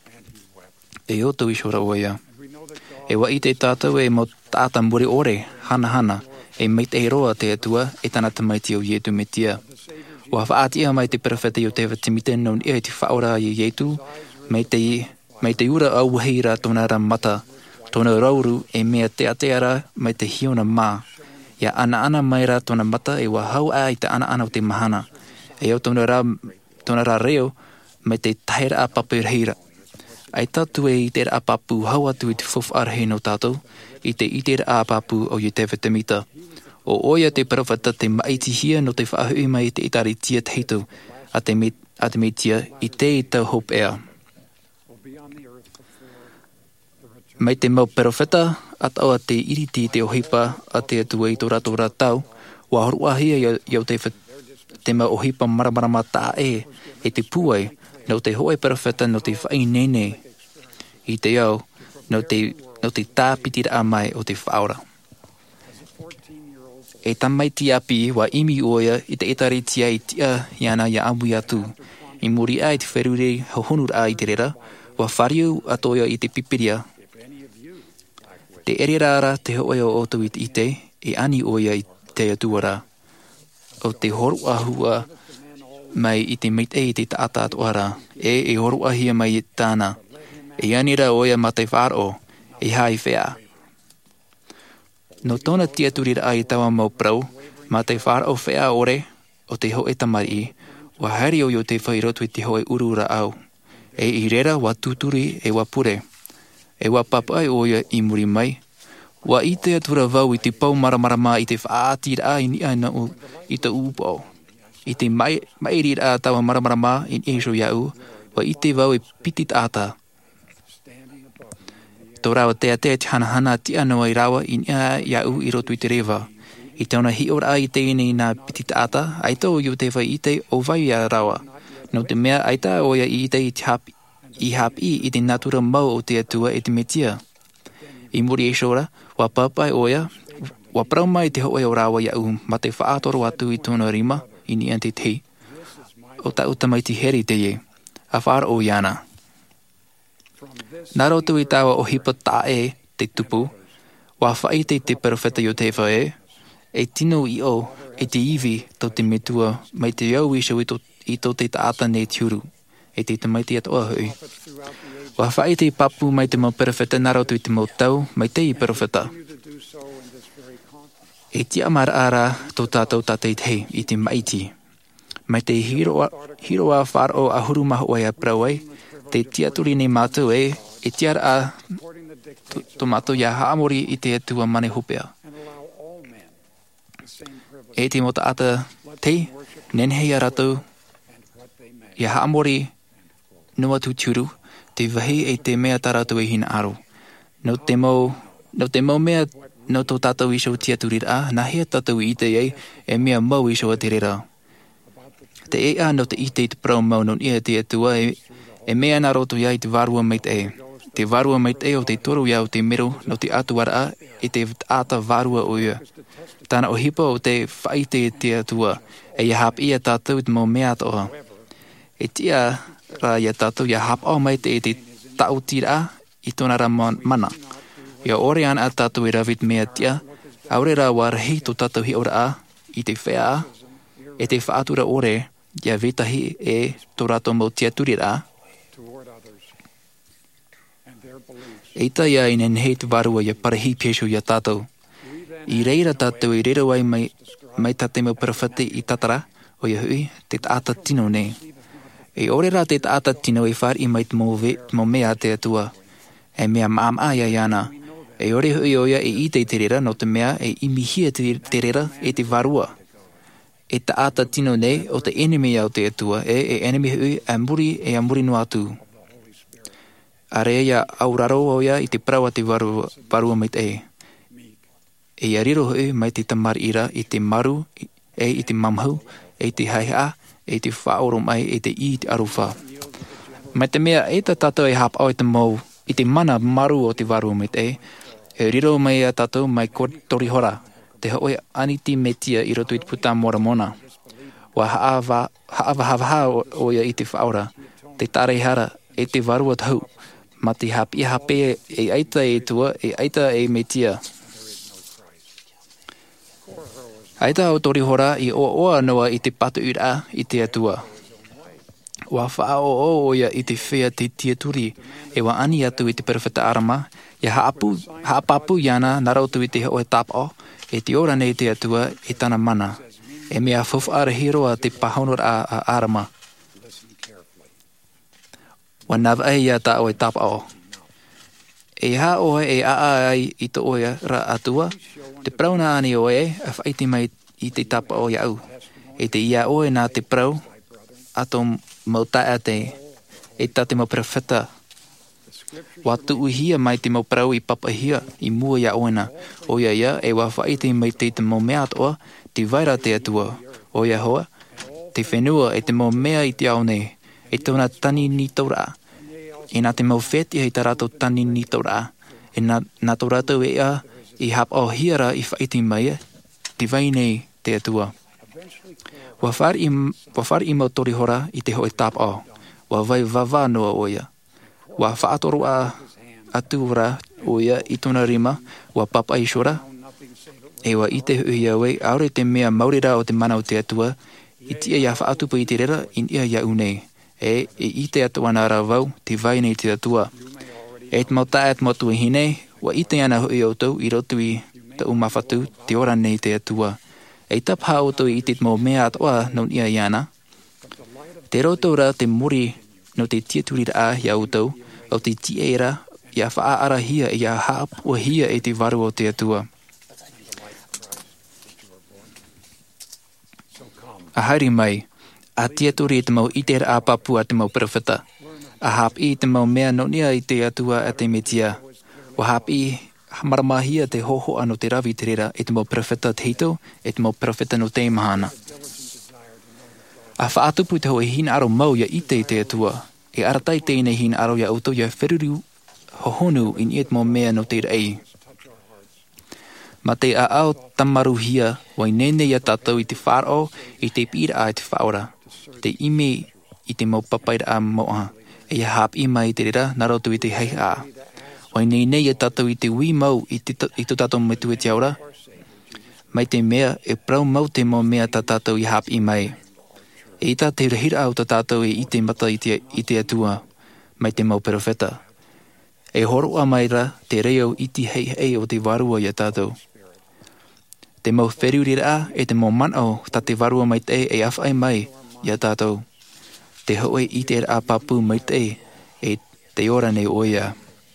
H: E o tau ishora o ia. E wa i te tātou e mot ata muri ore, hana, e meit e roa te atua e tana te maiti o ietu me tia. Wa whaatia mai te perfeta i o te watimite non ia i te whaora i ietu, mai te ura au heira tōna ra mata, tōna rauru e mea te ateara mai te hiona mā. Ia ana mai ra tōna mata e wa hau a i te ana o te mahana. E au tōna ra reo mai te taira a papu reira. Ai tatu e i te ra papu hau atu i te fofu arhe no tātou, i te ra papu o i te vitamita. O oia te parawhata te maiti hia no te whaahui mai te itari tia teitu a te me tia i te i tau hope ea. Mai te mau parawhata at aua te iriti te ohipa a te atua i tō rato tau, Wa horua hia iau te ma ohipa maramarama ta e te puai, no te hoe perfeta no te whai nene. I te au, no te tāpitira a mai o te whaora. E tamaiti api wa imi oia i te etari tia i tia iana ia amui atu. I muri a i te wheruri hohonur a i te rera, wa whariu atoia i te pipiria. Te ererara te hoe o otu i te ite, e ani oia i te atuara. O te horu ahua mai i te meit e i te taata atuara, e horu ahia mai i tāna. E anira oia ma te wharo, e hai whea. No tōna tia turira ai tawa mau prau, ma te wharo whea ore, o te hoe tamari, wa hari o te whairotu i te hoe urura au. E i rera wa tuturi e wa pure. E wa papai oia i muri mai. Wa i te atura vau i te pau maramarama i te whaatira ai ni aina o i te upo. I te mairira a tawa maramarama i eisho iau, wa i te vau i pitit ata. Tō rawa te hanahana ti anoa i rawa i nia iau i rotu i te rewa. I te ona hi ora i te ine i nā pitit ata, aita o iu te whai i te o vai a rawa. No te mea aita oia i te i hapi i te natura mau o te atua e te metia. I muri e shora, wa papai oia, wa prau mai te hoe o rawa iau ma te whaatoro atu i tōna rima i ni ante te. O ta utamaiti heri te ye, a whara o iana. Nā rotu i tawa o hipa tae te tupu, wa whai te perfeta i o te whae, e tino i o, e te iwi tau te metua mai te iau isho i tō te taata nei tiuru, e te tamaiti atoa hui. Wa whai te papu mai te mau perfeta nā rotu i te mau tau mai te i perfeta. E ti amara ara tō tātou tātei te i te maiti. Mai te hiroa wharo a huru mahu ai a prauai, te tiaturi nei mātou e tiara a tō mātou ia haamori i te atua mane hopea. E te mota ata te, nenhei a ratou, ia haamori noa tūturu, te wahi e te mea taratu e hina aro. No te mau mea no tō tātou iso tiaturira, na hea tātou i te ei, e mea mau iso a te rera. Te ea no te ite i te prau mau non ia te atua e mea nā roto ia i te varua meit e. Te varua meit e o te toru ia o te mero no te atuara e te ata varua o ia. Tāna o hipa o te whaite e te atua e ia hap ia tātou i te mau mea atoa. E tia ra ia tātou ia hap au meit e te tau tira i tōna ra mana. Ia ore ana a tātou i ravit mea tia, aure ra warahi tō tātou hi ora a i te whea e te whaatura ore ia vetahi e tō rato mau tia turira. Eita ia i nenhei te varua ia parahi piesho ia tātou. I reira tātou i reira wai mai tate mau parawhate i tatara o ia hui te taata tino nei. E ore ra te taata tino e whar i mai te mau mea te atua. E mea maam aia iana. E ore hui oia e i te rera no te mea e imihia te rera e te varua. E taata tino nei o te enemy au te atua e enemy hui a muri no atu. Are ia auraro oia i te praua te varua mai te e. E ia riro hui mai te tamari ira i te maru e i te mamhau e te haihea e te whaoro mai e te i te aruwha. Mai te mea e ta tātou e hap au i te mau i te mana maru o te varua mai te e riro mai a tātou mai tori hora. Te hoi aniti metia i roto i te puta mora mona. Wa haavaha oia i te whaora, te tarehara e te varua tau, ma te hapi e aita e tua e aita e metia. Aita o tori hora i oa noa i te patu ura i te atua. Wa whaao oia i te whea te tiaturi e wa ani atu i te perfeta arama, ia haapapu iana narautu i te hoi tapo, e te ora nei te atua e tana mana. E mea whawhaara hiroa te pahonor a arama. Wa nawa e ia ta oe tapa o. E ha oe e ai i to oe ra atua, te prauna ani oe a whaiti mai i te tapa o iau. E te ia oe nā te prau, ato mau tae te, e ta te mau perfeta. Watu uhia mai te mau prau i papahia i mua ia oena. O ia e wa whaiti mai te mau mea atoa, te vaira te atua, o ia hoa, te whenua e te mau mea i te ao nei, e tōna tani ni taura. E nā te mau wheti hei tarato tani ni taura. E nā tō rātou e a i hap o hiara i whaiti mai, te vai nei te atua. Wa whari i mau tori hora i te hoe tap o, wa vai vava noa o ia. Wa whaatoro a atuara o ia i tōna rima, wa papa i shora. E wa i te hui aue, aore te mea maurira o te mana o te atua, i tia ia whaatupa i te rera, in ia ia unei. E i te atua nā rāwau, te vai nei te atua. E te mau tae te motu i hine, wa i te ana hui autou, i rotu i te umawhatu, te ora nei te atua. E tapha autou i te mau mea atoa non ia iana. Te rotora te mori no te tieturira a i autou, o te tieira, ia whaara hia, ia haapua hia e te varu o te atua. A haere mai, a tieturi te mau itera a papu a te mau perwhita. A hap i te mau mea nonia i te atua a te metia. Wa hap i maramahia te hoho ano te rawi te rera e te mau perwhita te hito, e te mau perwhita no te mahana. A whaatupu te hoa hina aro mau ia ite i te atua, e aratai tēnei hina aro ia auto ia wheruru hohonu in i te mau mea no te rei. Ma te a ao tamaruhia wai nene ia tātou i te whāro i te pira a i te whaora. Te ime i te mau papaira a moa. E ia hap i mai te rera narotu i te hei a. Wai nene ia tātou i te ui mau i to tātou metu e te aura. Mai te mea e prau mau te mau mea tā tātou i hap i mai. E ita te rehira au tā tātou e i te mata i te atua. Mai te mau perofeta. E horo a maira te reo i te hei o te varua ia tātou. Te mau wheriurira e te mau manao ta te varua mai te e awhai mai ia tātou. Te hoe i te a papu mai te e te ora nei oia.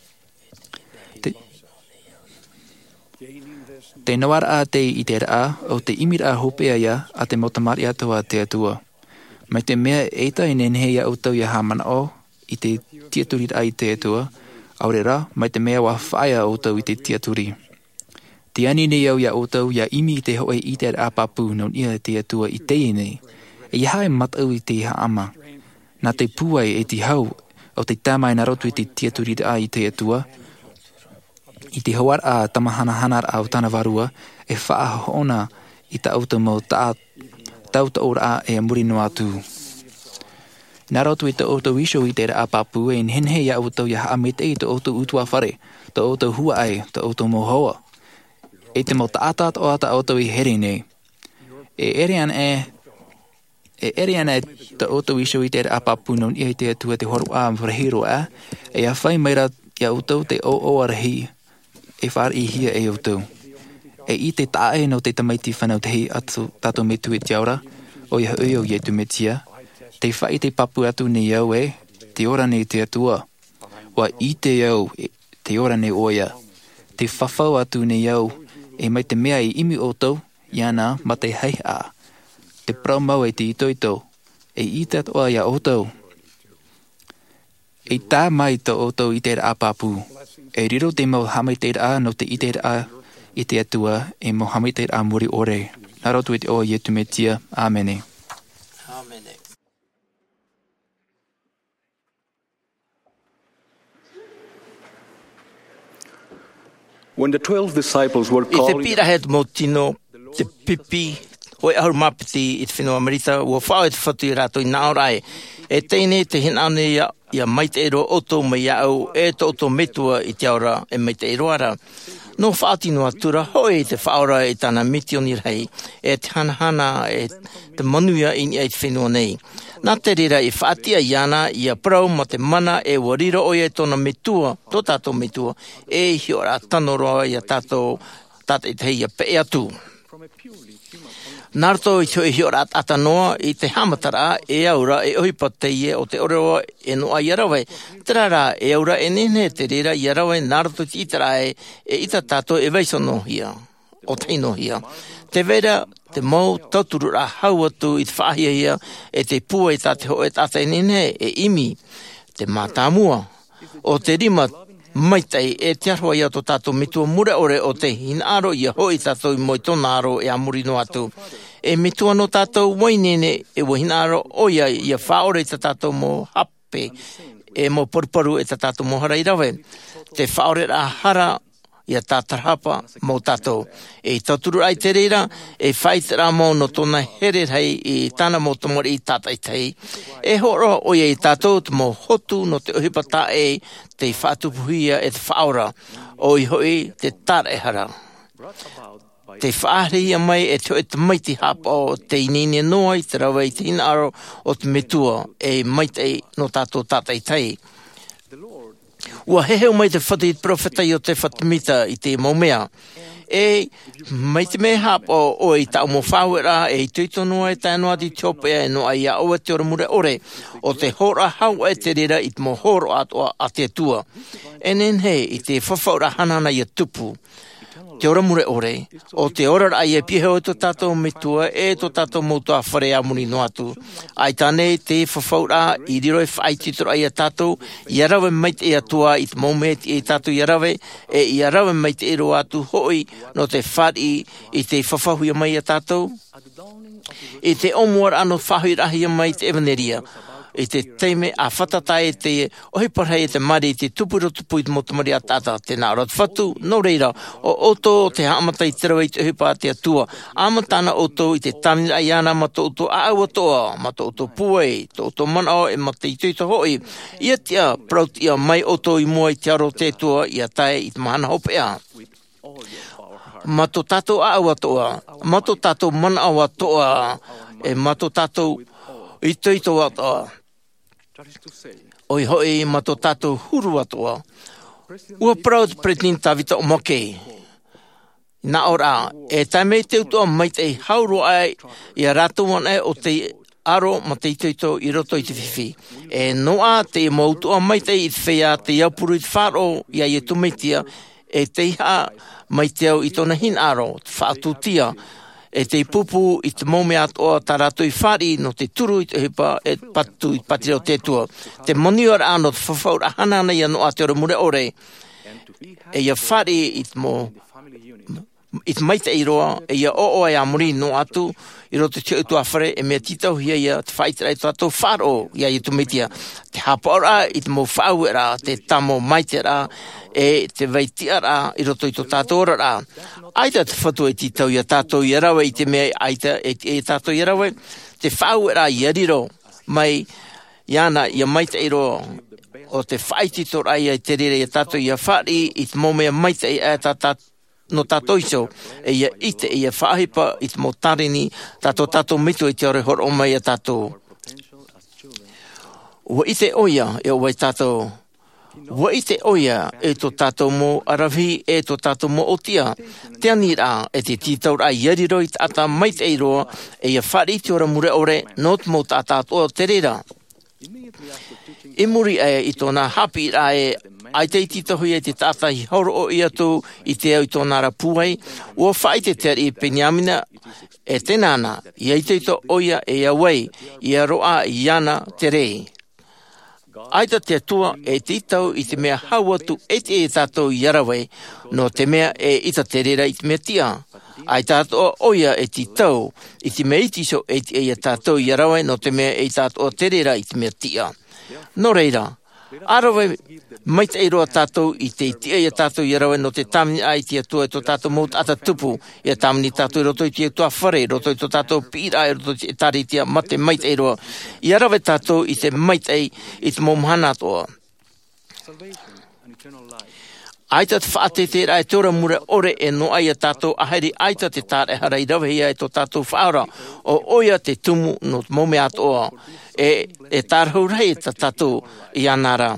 H: Te nawara a te i te a o te imira a hopea ia a te motamari atua te atua. Mai te mea e tai nenhei a utau ia hamana o i te tiaturira i te atua. Aurera, mai te mea wa whaia o tau i te tiaturi. Te ani nei au ia o tau ia imi i te hoe i te a papu non ia te atua i te nei. E ia hae matau i te haama. Nā te puai e te hau o te tamai na rotu i te tiaturi a i te atua. I te hauar a tamahana hanar au tana varua e whaahona i ta auto mau tau ta ora a e muri no atu. Nā rotu i te auto iso i te a papu e nhenhe ia auto ia haamete i te auto utua whare, te auto hua ai, te auto mohoa. E te mau taatat o ata auto i here nei. E erian e te auto iso i te a papu non i te atua te horu a mrahiro a, e a whai meira i auto te o arahi, e whar i hia e auto. E i te tae no te tamaiti whanau te hei atu tato metu e te aura, o ia uio i etu metia, te whai te papu atu nei au e, te ora nei te atua. Wa i te au, te ora nei oia. Te whawhau atu nei au, e mai te mea i imi o tau, iana ma te hei a. Te praumau e te itoito, e i te atoa ia o tau. E tā mai to o tau i te a papu. E riro te mau hamai te a no te i te a i te atua, e mau hamai te a muri ore. Nā rotu e te o ietu me tia. Āmene.
B: Āmene.
G: When the 12 disciples were
B: I te
G: calling,
B: pira het mo tino, te pipi, hoi ahur mapiti i te whenua Amerita, ua whao e te whatu i rato i nāorai. E teine te hinane ia mai te ero oto mai au, e to oto metua i te aura e mai te ero ara. No whaatino atura, hoi te whaora e tana mitioni rei, e te hanahana e te manuia i te whenua nei. Nā te rira i whaatia iana, ia prau ma te mana e warira oia e tona metua, tō tātou metua, e hiora tanoroa ia tātou i te hei a pe atu. Nārto i te hiora atanoa i te hamatara e aura e ohipa te ie o te orewa e noa i arawe. Terara e aura e nene te rira i arawe nārto ti itarae e ita tātou e veisono hia, o teino hia. Te vera te mau tauturu a hau atu i te whahia hia e te pua i tate ho e tate nene e imi te mātāmua. O te rima Maitai e te arua ia to tātou mitua mura ore o te hinaro ia hoi tātou moi tōna aro e amuri no atu. E mitua no tātou wainene e wa hinaro oia ia whaore ta tātou mo hape e mo poruporu e ta tātou mo hara irawe. Te whaore a hara ia tātarhapa mō tātou. E tauturu ai te reira, e whaitara mō no tōna here hei i tāna mō tomori i tātai tei. E horo oia i tātou te mō hotu no te uhipata e te whātupuhia e te whaora. Oi hoi te tāre hara. Te whaarehia mai e te maiti hapa o te inine noa i te rawa i te inaro o te metua e maitei no tātou tātai tei. Ua heheo mai te whati profeta i o te whatimita i te maumea. E mai te mea hapa o i tau mo whauera e i tuitonua e tānoa di tiopea e noa i a oa te ora mure ore o te hora hau e te rera i te mo horo atoa a te tua. E nen he i te whawhaura hanana i a tupu. Te ora mure ore, o te ora ai e piheo e to tātou mitua e to tātou moutua whare a muni no atu. Ai tāne te whawhaura i riro e whaititoro ai a tātou, i arawe maite e atua i te maumeti e tātou i arawe, e i arawe maite e ro atu hoi no te whari i te whawhahuia mai a tātou. I te omuara ano whahuirahia mai te evaneria. I te teime a whatatai e te ohiparhei e te mari i te tupurotupu i te motomari a tata tēnā rat whatu, no reira, o oto o te haamata i terawa i te ohipa te atua, amatana oto i te tamira i ana mato oto aau atoa, mato oto puei, to oto manao e mata i tuito hoi, ia tia praut ia mai oto i mua i te aro te tua i a tae i te mahana hopea. Mato tato aau atoa, mato tato manao atoa, e mato tato i tuito atoa. Oi hoi mato tātou huru atoa. Ua proud President Tavita Omoke. Nā ora, e taimei te utoa maitei hauro ai i a rātou e o te aro ma te itoito i roto i te whiwhi. E noa te mautua maitei i te whea te iapuru i te wharo i a i tumeitia e te iha mai te au i tona hin aro, te whaatutia, e te pupu i te mome atoa tā rātou i whari no te turu i te hipa e patu i patira o te tua. Te moniora ano te whawhaura hanana i ano a te ora mure ore. E ia whari i te maita i roa, e ia o e a muri no atu i roto te utu awhare e mea titau hia ia te whaitara i tātou wharo ia i tumitia. Te hapora i te mo whauera, te tamo maitera, e te veitiara i roto i tō tātou ora rā. Aita te whatu e titau i a tātou i arawe i te mea aita e tātou i arawe. Te whauera i ariro mai iana i a maita i roa o te whaititora i a te rere i a tātou i a whari i te momea maita i a tātou no tātou iso e ia ite i a whaahipa i te mo tarini tātou mitu i te ore horo o mai a tātou. Ua ite oia e o wai tātou. Wa i te oia e tō tātou mō arawi e tō tātou mō otia. Te anira e te titaura i ariro i tāta maite i roa e ia whari te ora mure ore no te mō tātou te rera. I muri e i tōna hapi ra e ai te titahui e te tāta i hauro o i atu i te au i tōna rapuai. Ua whai te teri i Penyamina e te nana i ai te ito oia e awai i a roa i ana te rei. Aita te atua e te itau i te mea hauatu e te e tātou i arawai no te mea e ita te rera i te mea tia. Ai tātou oia e te tau i te mea itiso e te e tātou i arawai no te mea e tātou te rera i te mea tia. No reira, arawai maita e roa tātou i te tia i tātou i arawai no te tamini ai te atua e tō tātou maut ata tupu i a tamini tātou i roto i te atua whare, roto i tō tātou pira e roto i tari tia mate maita e roa. I arawai tātou i te maita i te momhana toa. Aita te whaate te rai te ora mure ore e no ai a tātou aheri aita te tāre hara i rawahia e tō tātou whaora o oia te tumu no te mome atoa e tārhau rei ta tātou i anara.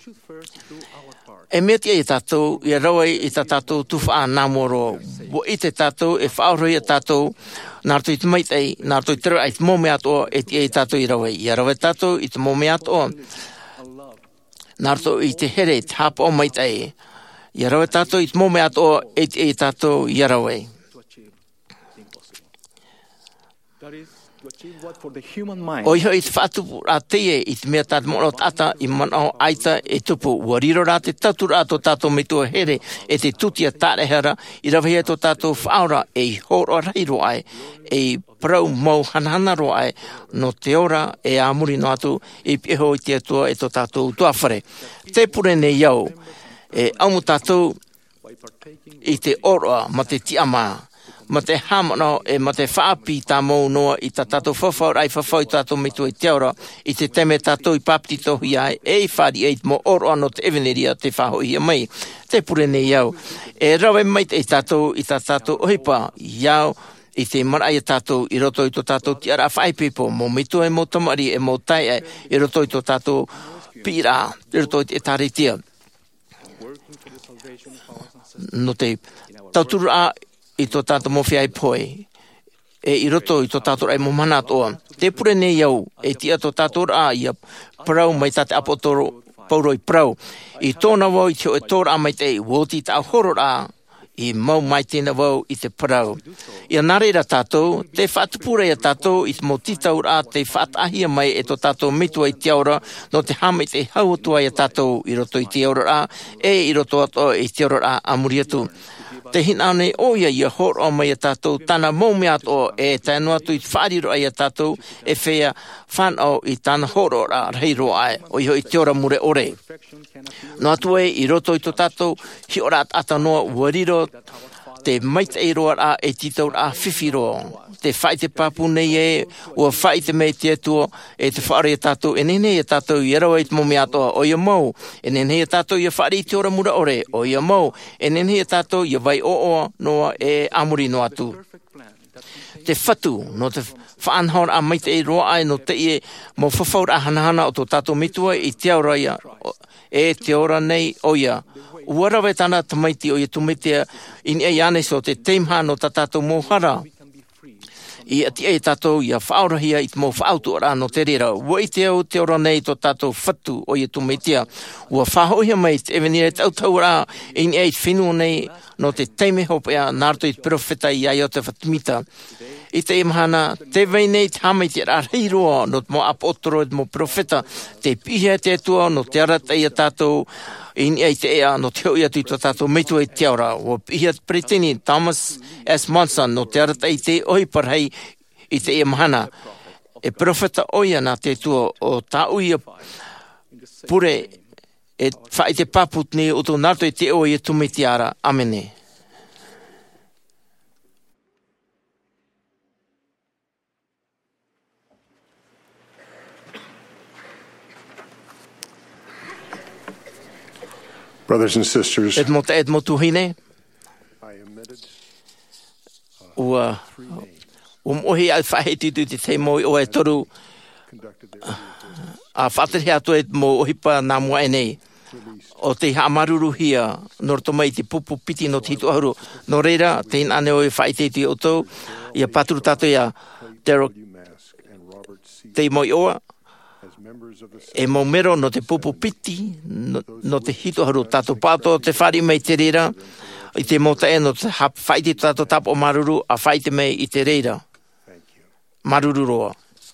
B: E mea tia i tātou i a rawai i ta tātou tuwha a nāmoro. Wo i te tātou e whaoroi a tātou nārto i te maitei, nārto i tera ai te mome atoa e tia i tātou i rawai. I a rawai tātou i te mome atoa nārto i te here te hapa o maitei. I a rawai tātou i te mome atoa e tia i tātou i a rawai.
G: For the human mind,
B: O iho i te whaatupu a teie i te mea tātu mono tata i mana o aita e tupu. Ua riro rā te tatu rā tō tātou mitua here e te tutia tārehara i rawhia tō tātou whaora e i horo reiro ai e i parau mau hanahana ro ai no te ora e amuri no atu i piho i te atua e tō tātou tuawhare. Te pure ne iau e aumu tātou i te oroa ma te tiama ma te hamano e ma te whaapi tā mou noa i tā tātou whawhau rai whawhau i tātou mitu i te ora i te teme tātou i papiti tohi ai e i whāri e mo oro ano te eveneria te whahoi a mai. Te pure ne iau. E rawe mai i tā tātou ohipa iau i te maraia tātou i roto i tō tātou tiara whaipipo mo mitu e mo tamari e mo tai e i roto i tō tātou pira i roto i te tāritia. No te tauturu a i tō tātou mowhia i poe, e i roto i tō tātou ai mo mana toa. Te pure ne iau, e tia tō tātou a i a parau mai tate apotoro pauro i parau. I tōna wau i teo e tōra a mai te i woti tā horo a i mau mai tēnā wau i te parau. I a nārera tātou, te whaatupura i a tātou i te mo titau a te whaatahia mai e tō tātou mitua i te aura no te hama i te hauatua i a tātou i roto i te aura a e i roto ato i te aura a amuri atu. Te hinane oia i a horo mai a tātou tāna maume ato e tānu atu i whāriro ai a tātou e whea whanau i tāna horo a reiro ai o iho i te ora mure ore. No atu e i roto i tō tātou hi ora ata noa uariro te maita e roa a e titau a whiwhiro. Te whai te papu nei e ua whai te mei te atua e te whaare a tātou e nene e tātou i arawa i te momi atoa o ia mau. E nene e tātou i a whaare i te ora mura ore o ia mau. E nene e tātou i a vai ooa noa e amuri no atu. Te whatu no te whaanhaur a maita e roa ai no te ie mo whawhaur a hanahana o tō tātou mitua i te aura ia e te ora nei o ia. Uarawe tāna tamaiti o ia tumitea in e ane so te teimha no tā tātou mōhara. I ati e tātou i a whaorahia i te mō whaautu ora no te rera. Ua i te au te ora nei tō tātou whatu o ia tumitea. Ua whahoia mai te evenire tautau ora in e whenua nei no te teime hopea nārto i te profeta i ai o te whatumita. I te imahana, te vei nei te hamai te rāreiroa no te mō apotoro i te mō profeta. Te pihea te atua no te arata i a tātou in ei te ea no te hoi atu i tō tātou meitua i te aura. Ua pihea te pretini Thomas S. Monson no te arata i te ohiparhei i te imahana. E profeta oia nā te tua o tā uia pure e whai te paputni o tō nārto i te oi e tumiti ara. Amene.
A: Brothers and sisters,
B: Edmo tuhine. Ua ohi ai whaheti tu te teimo o e toru a whatere atu e mo ohipa nā mua e nei. O te hamaruru hia nor to mai te pupu piti no te hitu ahuru. No reira, te in ane o e whaite te oto ia paturu tato ia te moi oa e mo mero no te pupu piti no te hitu ahuru tato pato te whari mai te reira i te mota e no te whaite tato tapo o maruru a whaite mai i te reira. Maruru roa.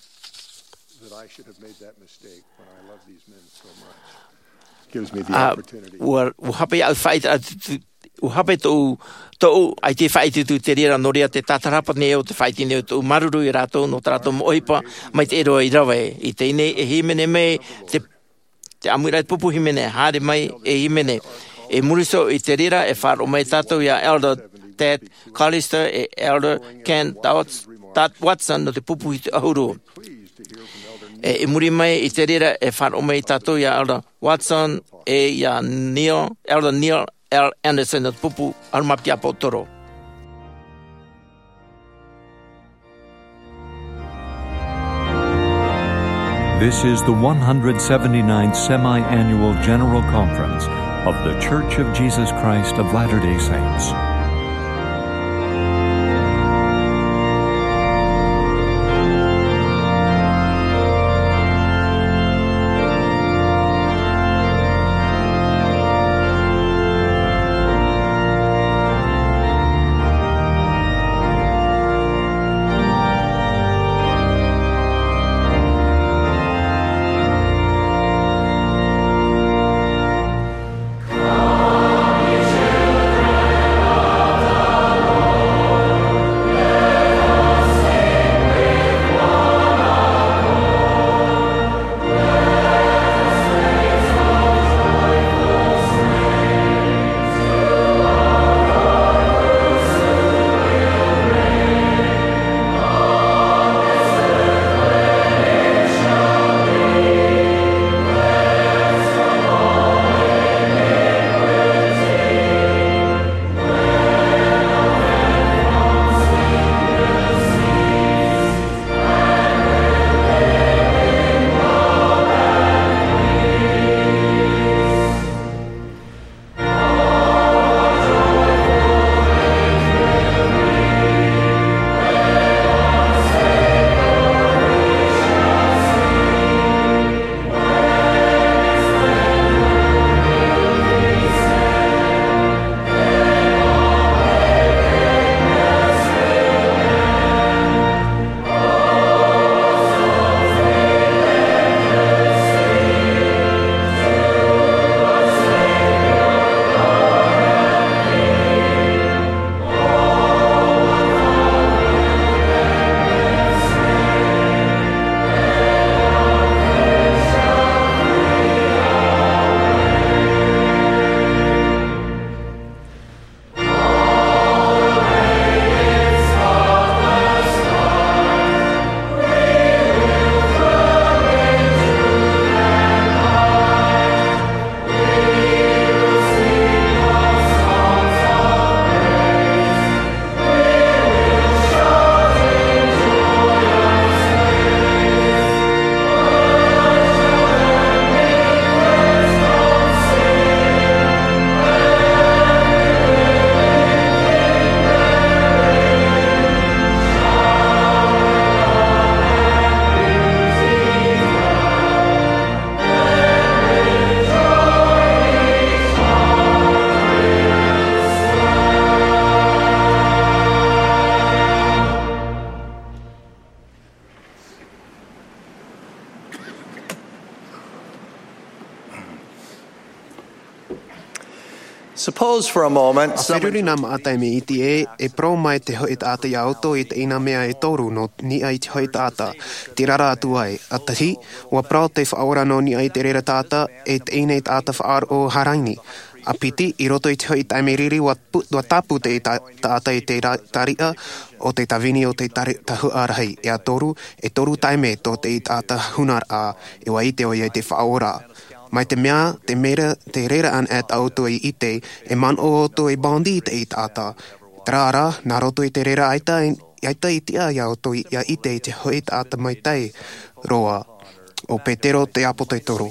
A: gives me the opportunity.
B: Ua hape au whaite u hape tō ai te whaite tu te rera norea te tātarapa neo te whaite neo tō maruru i rātou no tātou mo oipa mai te eroa i rawa i te ine e himene me te amurai pupu himene haere mai e himene e muriso i te rera e wharo mai tātou ia Elder Ted Callister e Elder Ken Watson no te pupu i te ahuru. E muri mai i te rera e wharo mai tātou ia Elder Watson e ia Elder Neil L. Anderson no te pupu arumapia potoro.
I: This is the 179th Semi-Annual General Conference of the Church of Jesus Christ of Latter-day Saints.
J: Suppose for a moment
E: Whiruri nā maatai me iti e pro mai te hoi tāta i auto i te ina mea e toru no ni ai te hoi tāta. Te rara atu ai. Atahi, wa prau te whaora no ni ai te rera tāta e te ina i tāta whaar o haraini. A piti, i roto i te hoi taime riri wa tapu te tāta i te taria o te tawini o te tahua rahi. E a toru, e toru taime to te tāta hunar a e wa i te o i te whaora. Mai te mea, te mera, te rera an at auto i ite, e man o auto i bondi te i tāta. Trara, nā roto i te rera aita i tia i auto i ite te hoi tāta mai tei roa, o Petero te apo te toro.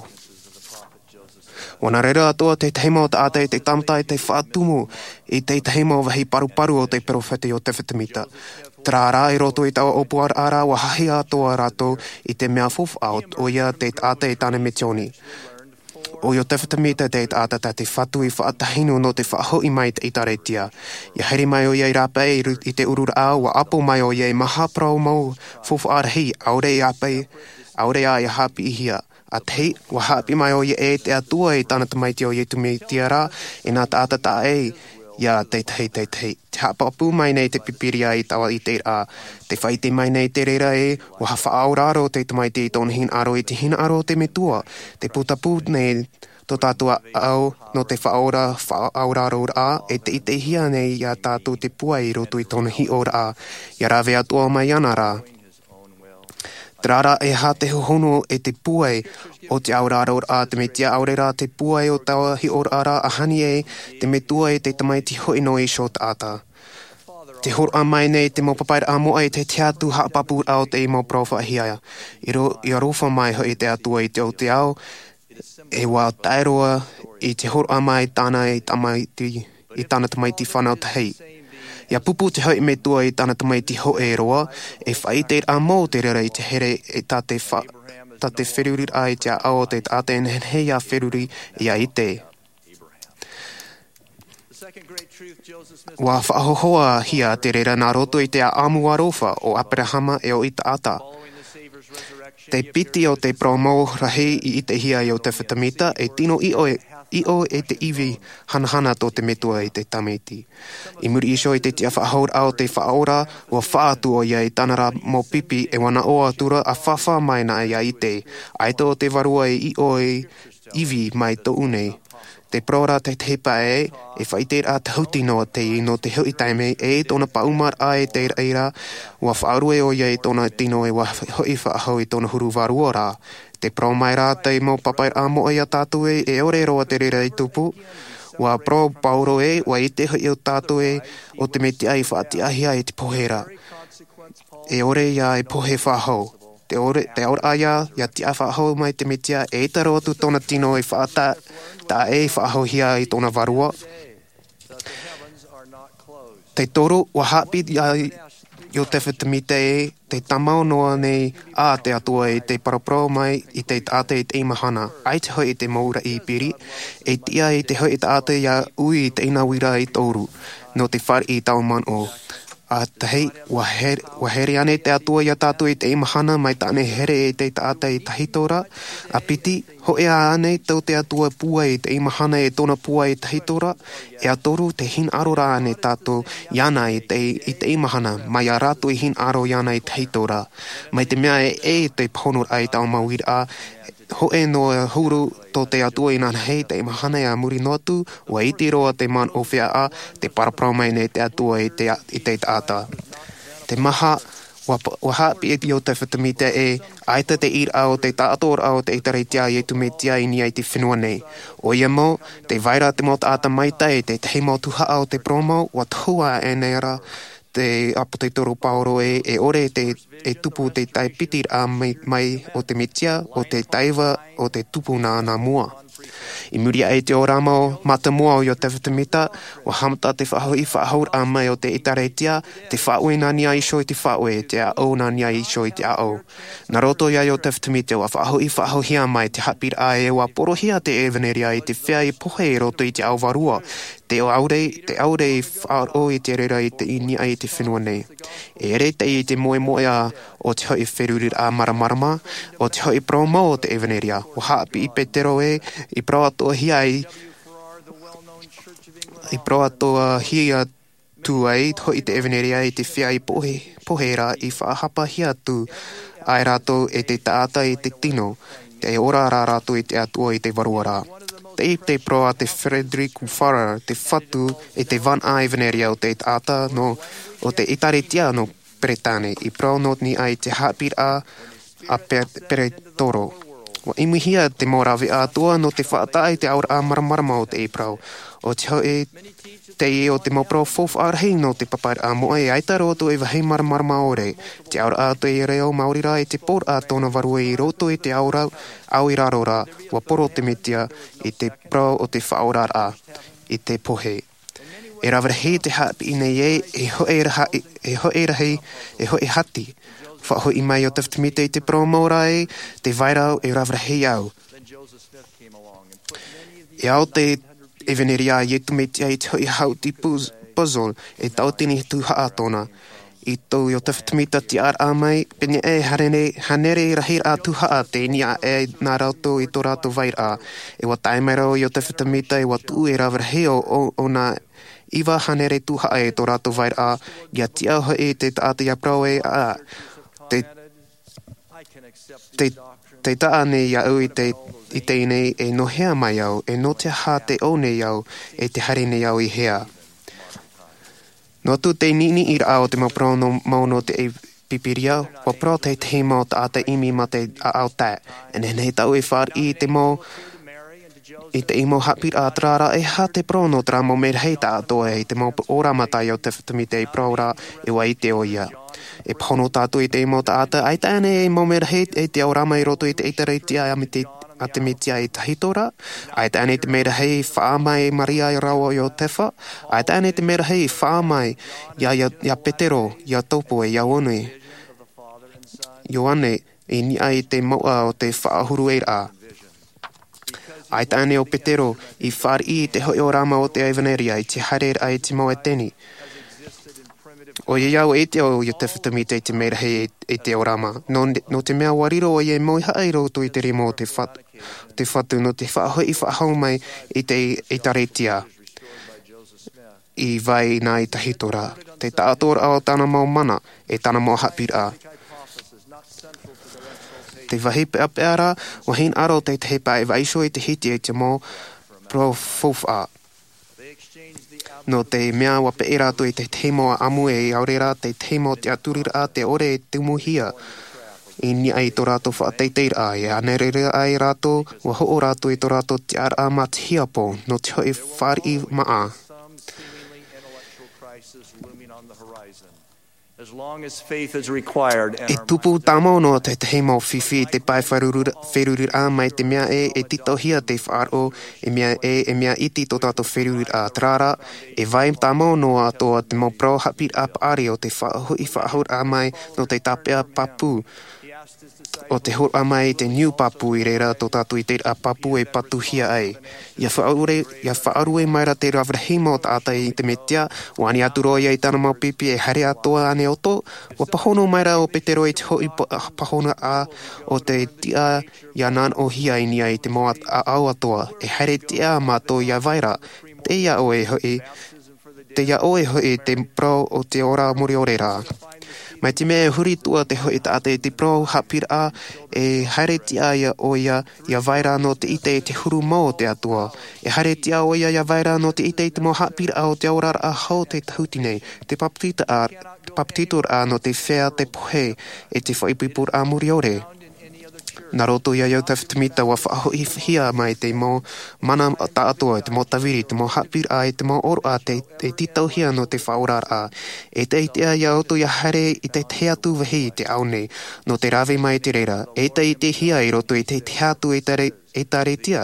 E: Wana rera atoa te teima o tāta i te tamta i te whaatumu, i te teima o wahi paru o te profeti o te whatamita. Trara, i roto i tawa opuar ara, wa hahi atoa rato i te mea fof out o ia te tāta i tāne me tioni. O yo te whatamita te tāta te whatu i whaatahinu no te whahoi mai te itaretia. Ia heri mai o iei rapa i te urura a wa apo mai o iei maha prau mau fofu arahi aure i apai, aure a i hapi i hia. A te wa hapi mai o iei te atua i tāna tamaiti o iei tumi tiara e nā tāta ta e ia te. Te hapapu mai nei te pipiria i tawa i te a. Te whaite mai nei te rera e wa hawha auraro te tamaiti i tōna hin aro i te hin aro te metua. Te putapu nei to tātua au no te whaoraro a e te ite hia nei ia tātou te pua i roto i tōna hi ora a. Ia rawe atua mai ana rā. Trara e ha te hohono e te puai o te auraro a te metia aurera te puai o tawa hi ora ara a hani e te metua e te tamaiti hoi no i sho tāta. Te hor a mai nei te mopapai a moa e te teatu hapapu au te mo profa hiaia. I rofa mai hoi te atua i te o te au e wā tairoa i te hor a mai tāna i tāna tamaiti whanau tahei. Ia pupu te hoi me tua i tāna tamaiti ho e roa, e whai te a mō te rera i te here e tā te wheruri ai te a ao te tāte en hei a wheruri i a ite. Wa whaahohoa hia te rera nā roto i te a amuarofa o Abrahama e o ita ata. Te piti o te promo rahi i te hia i o te whatamita e tino i o e te iwi hanahana tō te metua i te tamiti. I muri iso i te tia whaahor au te whaora o whaatu o iei tanara mō pipi e wana o atura a whawha mai na ia i te. Aito o te varua i o e iwi mai tō unei. Te prora te tepa e whaiter a te hauti noa te i no te hui taime e tōna paumar a e te eira ua whaarue o iei tōna tino e wa hoi whaahau i tōna huru varua rā. Te pro mai rā te mo papai a mo ia tātou e ore roa te rera i tupu. Wa pro pauro e wa i te hoi o tātou e o te meti ai whaati ahia e te pohera. E ore ia e pohe whahau. Te ore aia ia te a whahau mai te metia e taro atu tōna tino e whaata ta e whahau hia i tōna varua. Te toro wa hapi i te whatamita e te tamau noa nei a te atua e te parapro mai i te ate i te imahana. Ai te hoi i te maura i piri, e tia i te hoi i te ate ia ui i te ina wira i tōru, no te whari i tau man o. A tahei, wa here ane te atua ia tātou i te imahana mai tāne here e te ate i tahitora. A piti, hoe a ane tau te atua pua i te imahana e tōna pua i tahitora. E a toru te hin aro rā ane tātou iana i te imahana, mai a rātou i hin aro iana i tahitora. Mai te mea e te ponur ai tau mawira a hoe no huru tō te atua i nāna hei te imahana e a muri notu, wa iti roa te man o whea a, te paraprau mai nei te atua i te ata. Te maha, wa hapi e o te whatamita e aita te ira o te tātor au te itareitia i tu metia i ni ai te whenua nei. O ia mo, te vaira te mo ata mai tai, te hei mo tuha au te promo, wa tuhua e neira, te apo te toro paoro e ore e tupu te tai pitir a mai o te metia, o te taiva, o te tupu nā mua. I muri e te oramo mata mua o te whatamita, wa hamata te whahaur a mai o te itareitia, te whaue nā nia i shoi te whaue, te a o nā nia i shoi te a o. Nā roto ia o te whatamita, wa whahau hia mai te hapir a e wa porohia te evaneria i te whea i pohe i roto i te au varua. Te aure i whaaro i te rera i te ini ai te whenua nei. E ere te i te moe o te hoi wherurir a maramarama, o te hoi promo o te evaneria. O haapi i petero e, i proatoa hi ai, I pro atoa hia tu ai ho I te eveneria I te whia I pohera I whaahapa hia tu ai rato e te taata I te tino, te ora rā rato I te atua I te waruara. Te pro a te Frederick Farrar, te whatu e te Van A eveneria o te taata no o te itaretia no Bretane, I pro no ni ai te hapir a Peretoro. Wa imuhia te morawe a tua no te whaatai te aura a maramarama o te iprau. O te hau e te I o te mopro fof arhei no te papai a moa e aitaro to e wahei maramarama ore. Te aura a te reo maurira e te por a tona varua I roto e te aura au I rarora wa poro te metia I te prau o te whaorar a I te pohe. E rawarahe te hapi I nei e ho e hati. Whaho I mai o te whatamite I te promora e te vairau e rawarahe au. E au te eveneria I tumetia I te hoi hau ti puzzle e tautini tu haa tona. I tau o te whatamita ti ar a mai pene e hanere rahir a tu haa te ni a e nā rauto I tō rauto vaira. E wa taimero I o te whatamita e wa tu e rawarahe o nā iwa hanere tu haa e tō rauto vaira. Ia tia ho e te taata ia prau e a te taane ia au I te inei e no hea mai au, e no te ha te o nei au, e te hare nei au I hea. No tu te nini I rao te mapro no mauno te e pipiria, wa pro te te mo ta ata imi ma te a au ta, e nei tau e whar I te mo I te imo hapir a trara e ha te pro no tra mo mer hei ta atoa e te mo ora matai o te whatamite I prora e wa I te o ia. E pono tātou I te imo ta ata, ai tāne e mo mer hei e te aurama I roto I te eitareitia a te metia I tahitora, ai tāne te mera hei whaamai Maria I rawa I o tefa, ai tāne te mera hei whaamai ia Petero, ia Taupo e ia Onui. Ioane I ni ai te maua o te whaahuru e rā. Ai tāne o Petero I whar I te hoi o rama o te aivaneria I te harer ai te mau e teni. O ia iau e te au I te whatamite I te mera hei e te o rama. No te mea wariro o ia moi hae roto I te remo o te whatu no te whaahoi I whaahau mai I te taretia I vai nā I tahitora. Te tātora o tāna mau mana e tāna mau hapira. Te wahi peara o hin aro te hepa e vaisho I te hiti e te mo pro fofa. No te mea wa pe rato I te temo a amu e aurera te temo te aturira te ore e tumuhia. I ni ai tō rato whaateiteira e anerere ai rato wa ho o rato I tō rato te ar a matihia po no te hoi whari maa. E tupu tamo no te hemo fifi te pai wherurur a mai te mea e titohia te wharo e mea iti tō tato wherurur a trara e vai tamo no a toa te mo pro hapir a paari o te whaahur a mai no te tapea papu. O te hor a mai te New Papu I reira tō tātou I te a papu e patuhia ai. Ia whaarue mai ra te rawrahima o tātai I te metia, o ani aturo ia I tāna mau pipi e hare atoa ane oto, o pahono mai ra o Petero I te hoi pahona a o te tia ia nan o hia I nia I te moa a au atoa, e hare tia mato ia vaira, te ia oe hoi te pro o te ora mori orera. Mai te mea huri tua te hoi tāte te pro hapir a e haere tia ia o ia vaira no te ite te huru mo te atua. E haere tia o ia vaira no te ite te mo hapir a o te aurara a hau te tahutine. Te paptitur a no te whea te pohe e te whaipipur a muri ore. Nā roto ia iau tawhitamita wa whaahoi hia mai te mo mana ta atoa, te mo tawiri, te mo hapir a, te mo oro a, te titau hia no te whaorar a. E te itea ia oto ia hare I te teatu wahi te aune, no te rawe mai te reira. E te ite hia I roto I te teatu e tare tia.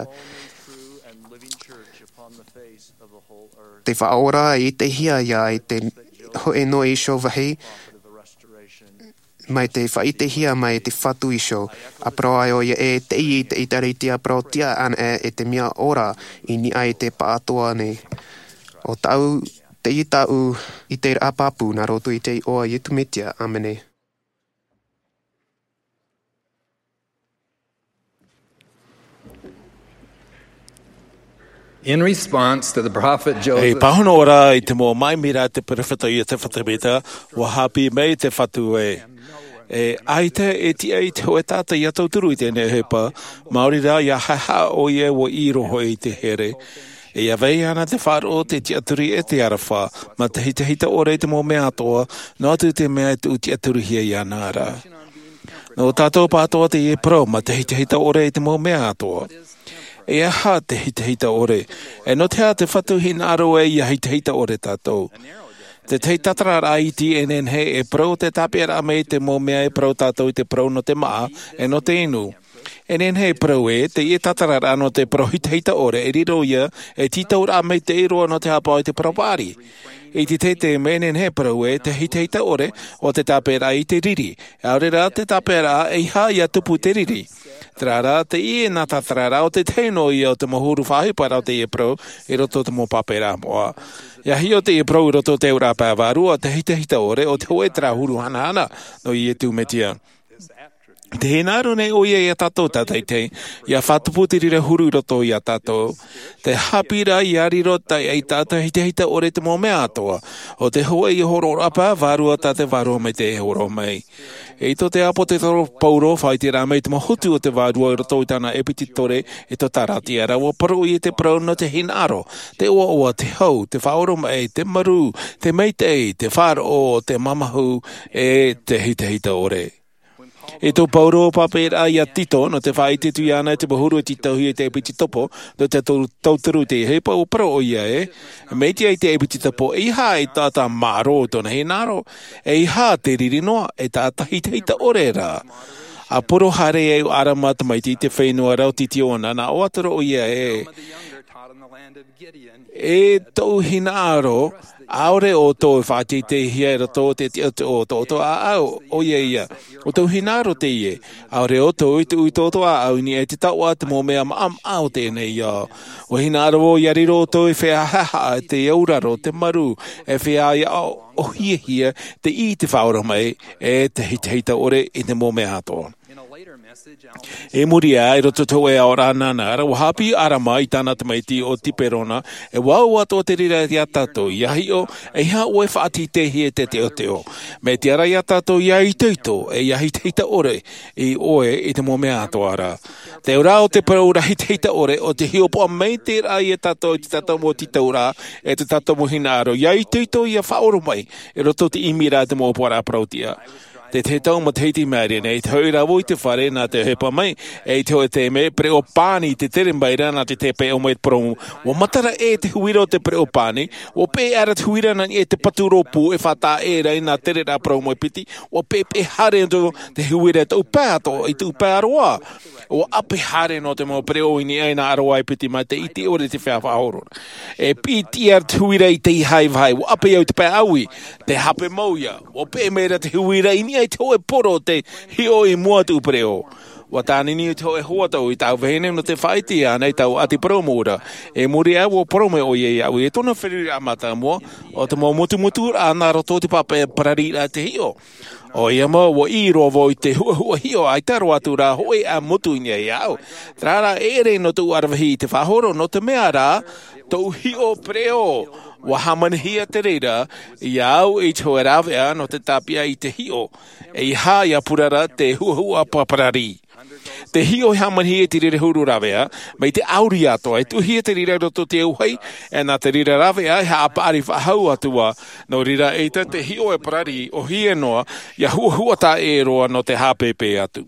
E: Te whaora I te hia ia I te hoe no isho wahi, mai te whaite hia mai te whatu isho. A proa o ia e te I te itaritia pro tia an e te mea ora I ni ai te paatoa ne. O tau te I tau I te apapu nā roto I te oa I tumetia. Amene.
J: In response to the prophet
F: E
J: Joseph,
F: pahono ora I te mo mai mira te perfeta I te whatameta, wa hapi mei te whatu e. E aite e ti ai te hoe tata I atau turu I tēnei hepa, Māori rā ia haha o ie wo I roho I te here. E awei ana te wharo te ti aturi e te arafa, ma te hita ora I te mo mea atoa, no atu te mea tu ti aturi hia I ana ara. No tātou pātoa te e pro, ma te hita ora I te mo mea atoa. E aha te hita ore. E no te a te whatuhina aro e ia hita ore tātou. Te teitatara rā I ti enen he e pro te tapera me te mo mea e pro tātou I te pro no te maa e no te inu. Enen he pro e te I tatara rā no te pro hita ore e riro ia e titau rā me te iroa no te hapa I te propari. I te menen he pro e te hita ore o te tapera I te riri. Aure rā te tapera e ha ia tupu te riri. Trara te I e nā tatarara o te teino I o te mohuru whahipara o te I pro I roto te mo papera moa. Ia hi o te I pro I roto te ura pāwaru o te hita ore o te hoe tra huru hana no I e tūmetia. Te hinaro nei o ia tātou tātai ia whatupu te rira huru roto ia tātou. Te hapira I ariro tai ai tātou hita ore te mo mea atoa. O te hoa I horo rapa varua tāte varua me te horo mei. E to te apo te toro pauro whai te rā mei te mahutu o te varua I roto I tāna epititore e to tarati ara o paru I te prau no te hinaro. Te oa te hau, te whaoro mei, te maru, te meitei, te wharo, te mamahu e te hita ore. E tō pauro papera ia tito no te whai te tui ana te mahuru te tauhi e te epiti topo no te tauturu te hepa o pro o ia e. Mei te ai te epiti topo e iha e tāta maro tona he naro. E iha te riri noa e tāta hita ore rā. A poro hare e o aramata mai te whenua rau titi ona na o ataro o ia e. E tau hinaro aore o tō whāti te hia e rato te o tō a au o ia. O tau hinaro te ie. Aore o tō I te ui tō a au ni e te taua te mō mea maam au tēnei ia. O hinaro o iariro tō I whea haha te auraro te maru e whea ia o hia te I te whaoro mai e te hita ore I te mō mea hatoa. E muri a I roto tō e aora nana wa hapi arama I tāna te maiti o tiperona e wau ato te rira I a tātou I ahi o e ha oe whaati te hie te teo. Me te ara I a tātou I a I teito e I ahi teita ore I oe I te mo mea ato ara. Te ura o te paraura I teita ore o te hiopoa mei te ra I a tātou I te tātou mo titau rā e te tātou mo hinaro. I a I teito I a whaoro mai e roto te imira te mo puara prautia. Te tau ma teiti maere nei, te haura voi te whare nā te hepa mai, e te hoe te me preo pāni te tere maira nā te pe o mai promu. Wa matara e te huira o te preo pāni, wa pe ara te huira nā e te paturo pū e whata e rei nā tere rā promu e piti, wa pe hare no te huira tau pāto I tau pāroa. O ape hare no te mo preo ini ai nā aroa e piti mai te iti ore te whea whahoro. E piti ar te huira I te ihai vai, wa ape au te pā aui, te hape mauia, wa pe meira te huira ini ai te hoe poro te hio I mua tu preo. Wa tāni ni te hoe hoa tau I tau vehene no te whaiti anei tau ati promora. E muri au o prome o ie au e tona whiriri amata mua, o te mo mutu ana roto te pape pararira te hio. O ia mo wo I rovo I te hua hio ai taro atu rā hoi a mutu nia I au. Trara ere no tu arwahi te whahoro no te mea rā, tau hio preo. Wa hamanhia te reira, I au I te hoe rawea no te tapia I te hio. E ha ia purara te hua paparari. Te hio hamanhia te rire huru rawea, mei te auri atoa, e tuhia te rira roto te uhay, e nā te rira rawea, ha apari whahau atua, no rira e te hio e parari, o hia noa, ia hua tā e roa no te hapepe atu.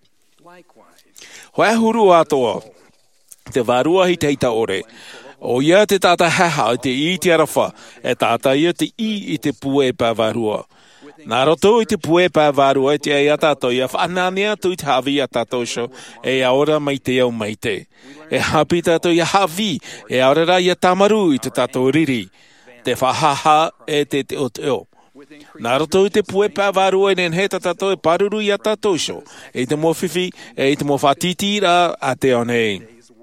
F: Hoa huru atoa, te varua I te ita ore, o ia te tata haha I te I te arafa, e tata ia te I te pue pa varua. Nā roto I te pue pa varua e te ai a tātou ia whanania tu I te hawi a tātou sho e aora mai te au mai te. E hapi tātou ia hawi e aora ra ia tamaru I te tātou riri. Te whahaha e te o te o. Nā roto I te pue pa varua e nen he tātou e paruru I a tātou sho. E te mo whiwhi e te mo whatiti rā a te onei.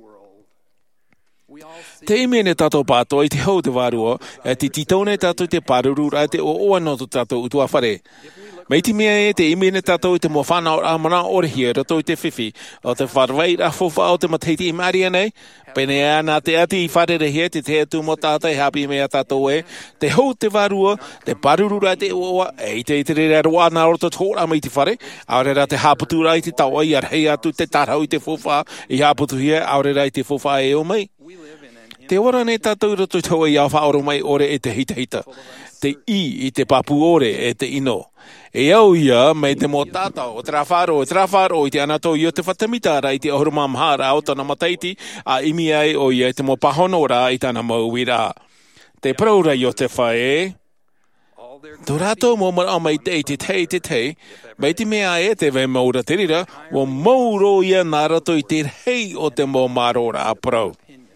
F: Te imene tātou pātoa I te hau te varua, e te titaune tātou te paruru rā te o oa no tātou utua whare. Meiti mea e te imene tātou te mo whanau amana ore hia roto i te whiwhi o te wharwei a fofa o te mateiti I maria nei. Pene ea nā te ati I wharere hia te te atu mo tātai hapi mea tātou e. Te hou te varua, te parurura te oa, e te rere roa nā roto tōra mai te whare. Aurera te haputura I te taua I ar hei atu te tarau I te fofa I haputu hia, aurera I te fofa e o mai. Te ora ne tātou roto taua I au whaoro mai ore e te hita. Te I te papu ore e te ino. E au ia, mei te mo tātau, o trafaro, I te anato I o te whatamitara I te ohuruma mhara o tana mataiti, a imi ai o ia te mo pahono rā I tana maui rā. Te praura I o te whae, tō rātou mo mara mai te, mei te mea e te vei maura te rira, o mauro ia nā rato I te hei o te mo maro rā prau.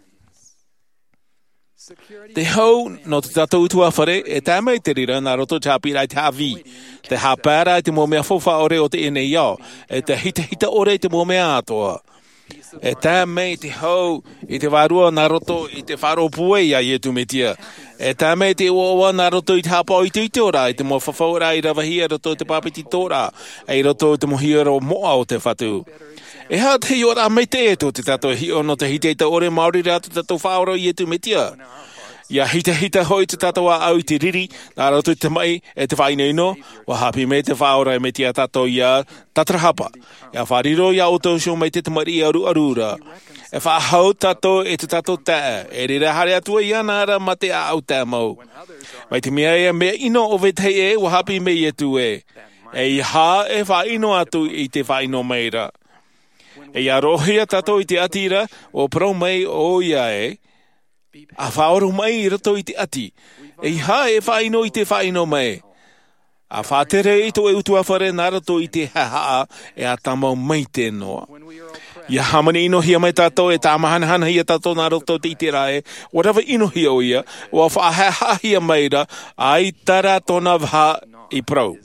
F: Te hau, no te tātou utua whare, e tā mei te rira nā roto te hapirai te hawi. Te hapara te mō mea fofa ore o te ene iau. E te hita ore te mō mea atoa. E tā mei te hau, I te wārua nā roto I te wharo pue ia I etu metia. E tā mei te oa nā roto I te hapa I te ora, I te mō whawhaura I rawahia roto te papiti tōra, e roto te mohiaro moa o te whatu. E hea te ora mei te eto te tātou hio no te hiteita ore Māori rātu tātou whaoro I etu metia. Ia hita hoi te tātou a au te riri, nā rautu te mai e te whainino, wa hapi me te whaora e me tia tātou ia tatrahapa. Ia whariro ia o tōsho me te tamari arura. E whahau tātou e te tātou taa, e rira hare atua ia nāra ma te a au tā mau. Mai te mea e mea ino o vetei e, wa hapi me e tu e. E I hā e whaino atu I te whaino meira. E ia rohia tātou I te atira, o pro mai o ia e, a whaoro mai I rato I te ati. E ha e whaino I te whaino mai. A whātere I to e utua whare nā rato I te haha e a tamau mai te noa. Ia hamani ino hia mai tātou e tā mahanahana hia tātou nā rato te ite rae. Whatever ino hia o ia, o a whahaha hia maira, ai tara tona waha I prau.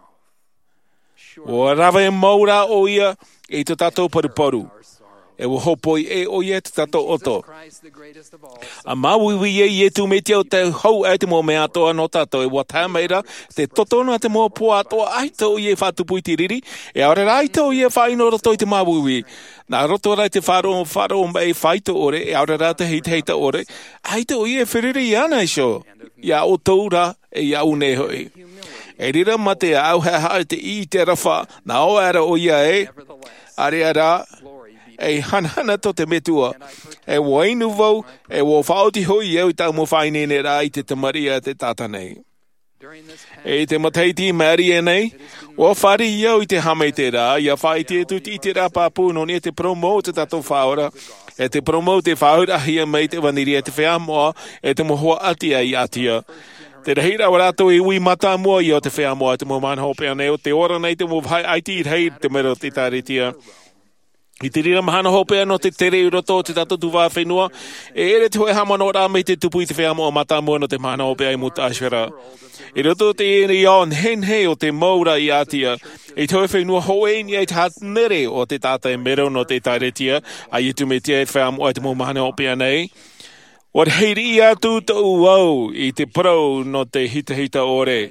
F: O rawa e maura o ia, e to tātou paru. E wo hopoi e o ia te tātou oto. A mauiwi e tu me te o te hau ai te mō mea toa no tātou e wata meira, te totona te mō poa toa ai tau I e whatupu I te riri, e aore rai tau I e whaino roto I te mauiwi. Nā roto rai te wharo mai whaito ore, e aore rai te heita ore, ai tau I e whiriri ana I sho. Ia o taura e ia une hoi. E rira ma te au hea te I te rafa, nā o ara o ia e, are ara, e hanana to te metua, e wainu vau, e wo whaoti hoi eu I tau mo whainene rā I te tamaria te tātanei. E te mataiti mari e nei, o whari iau I te hame te rā, ia whai te tuti I te rā pāpū no ni e te promo te tātou whaora, e te promo te whaura hia mei te waniri e te wheamoa, e te mohoa atia I atia. Te rehira wa rātou I ui mata mua I o te wheamoa, te mo manhopea nei, o te ora nei te mo vai aiti I rei te mero te tāritia. I te rira mahana hopea no te tere I roto te tātou tuwā whenua, e ere te hoe hamano rā mei te tupu I te wheamoa mata mua no te mahana hopea I muta ashwera. I roto te ere ion henhe o te maura I atia, e te hoe whenua hoeni ai te hatnere o te tātai mero no te tāretia, a I tu me tia e wheamoa I te mo mahana hopea nei. Wat heiri I atu tau au I te prau no te hita ore.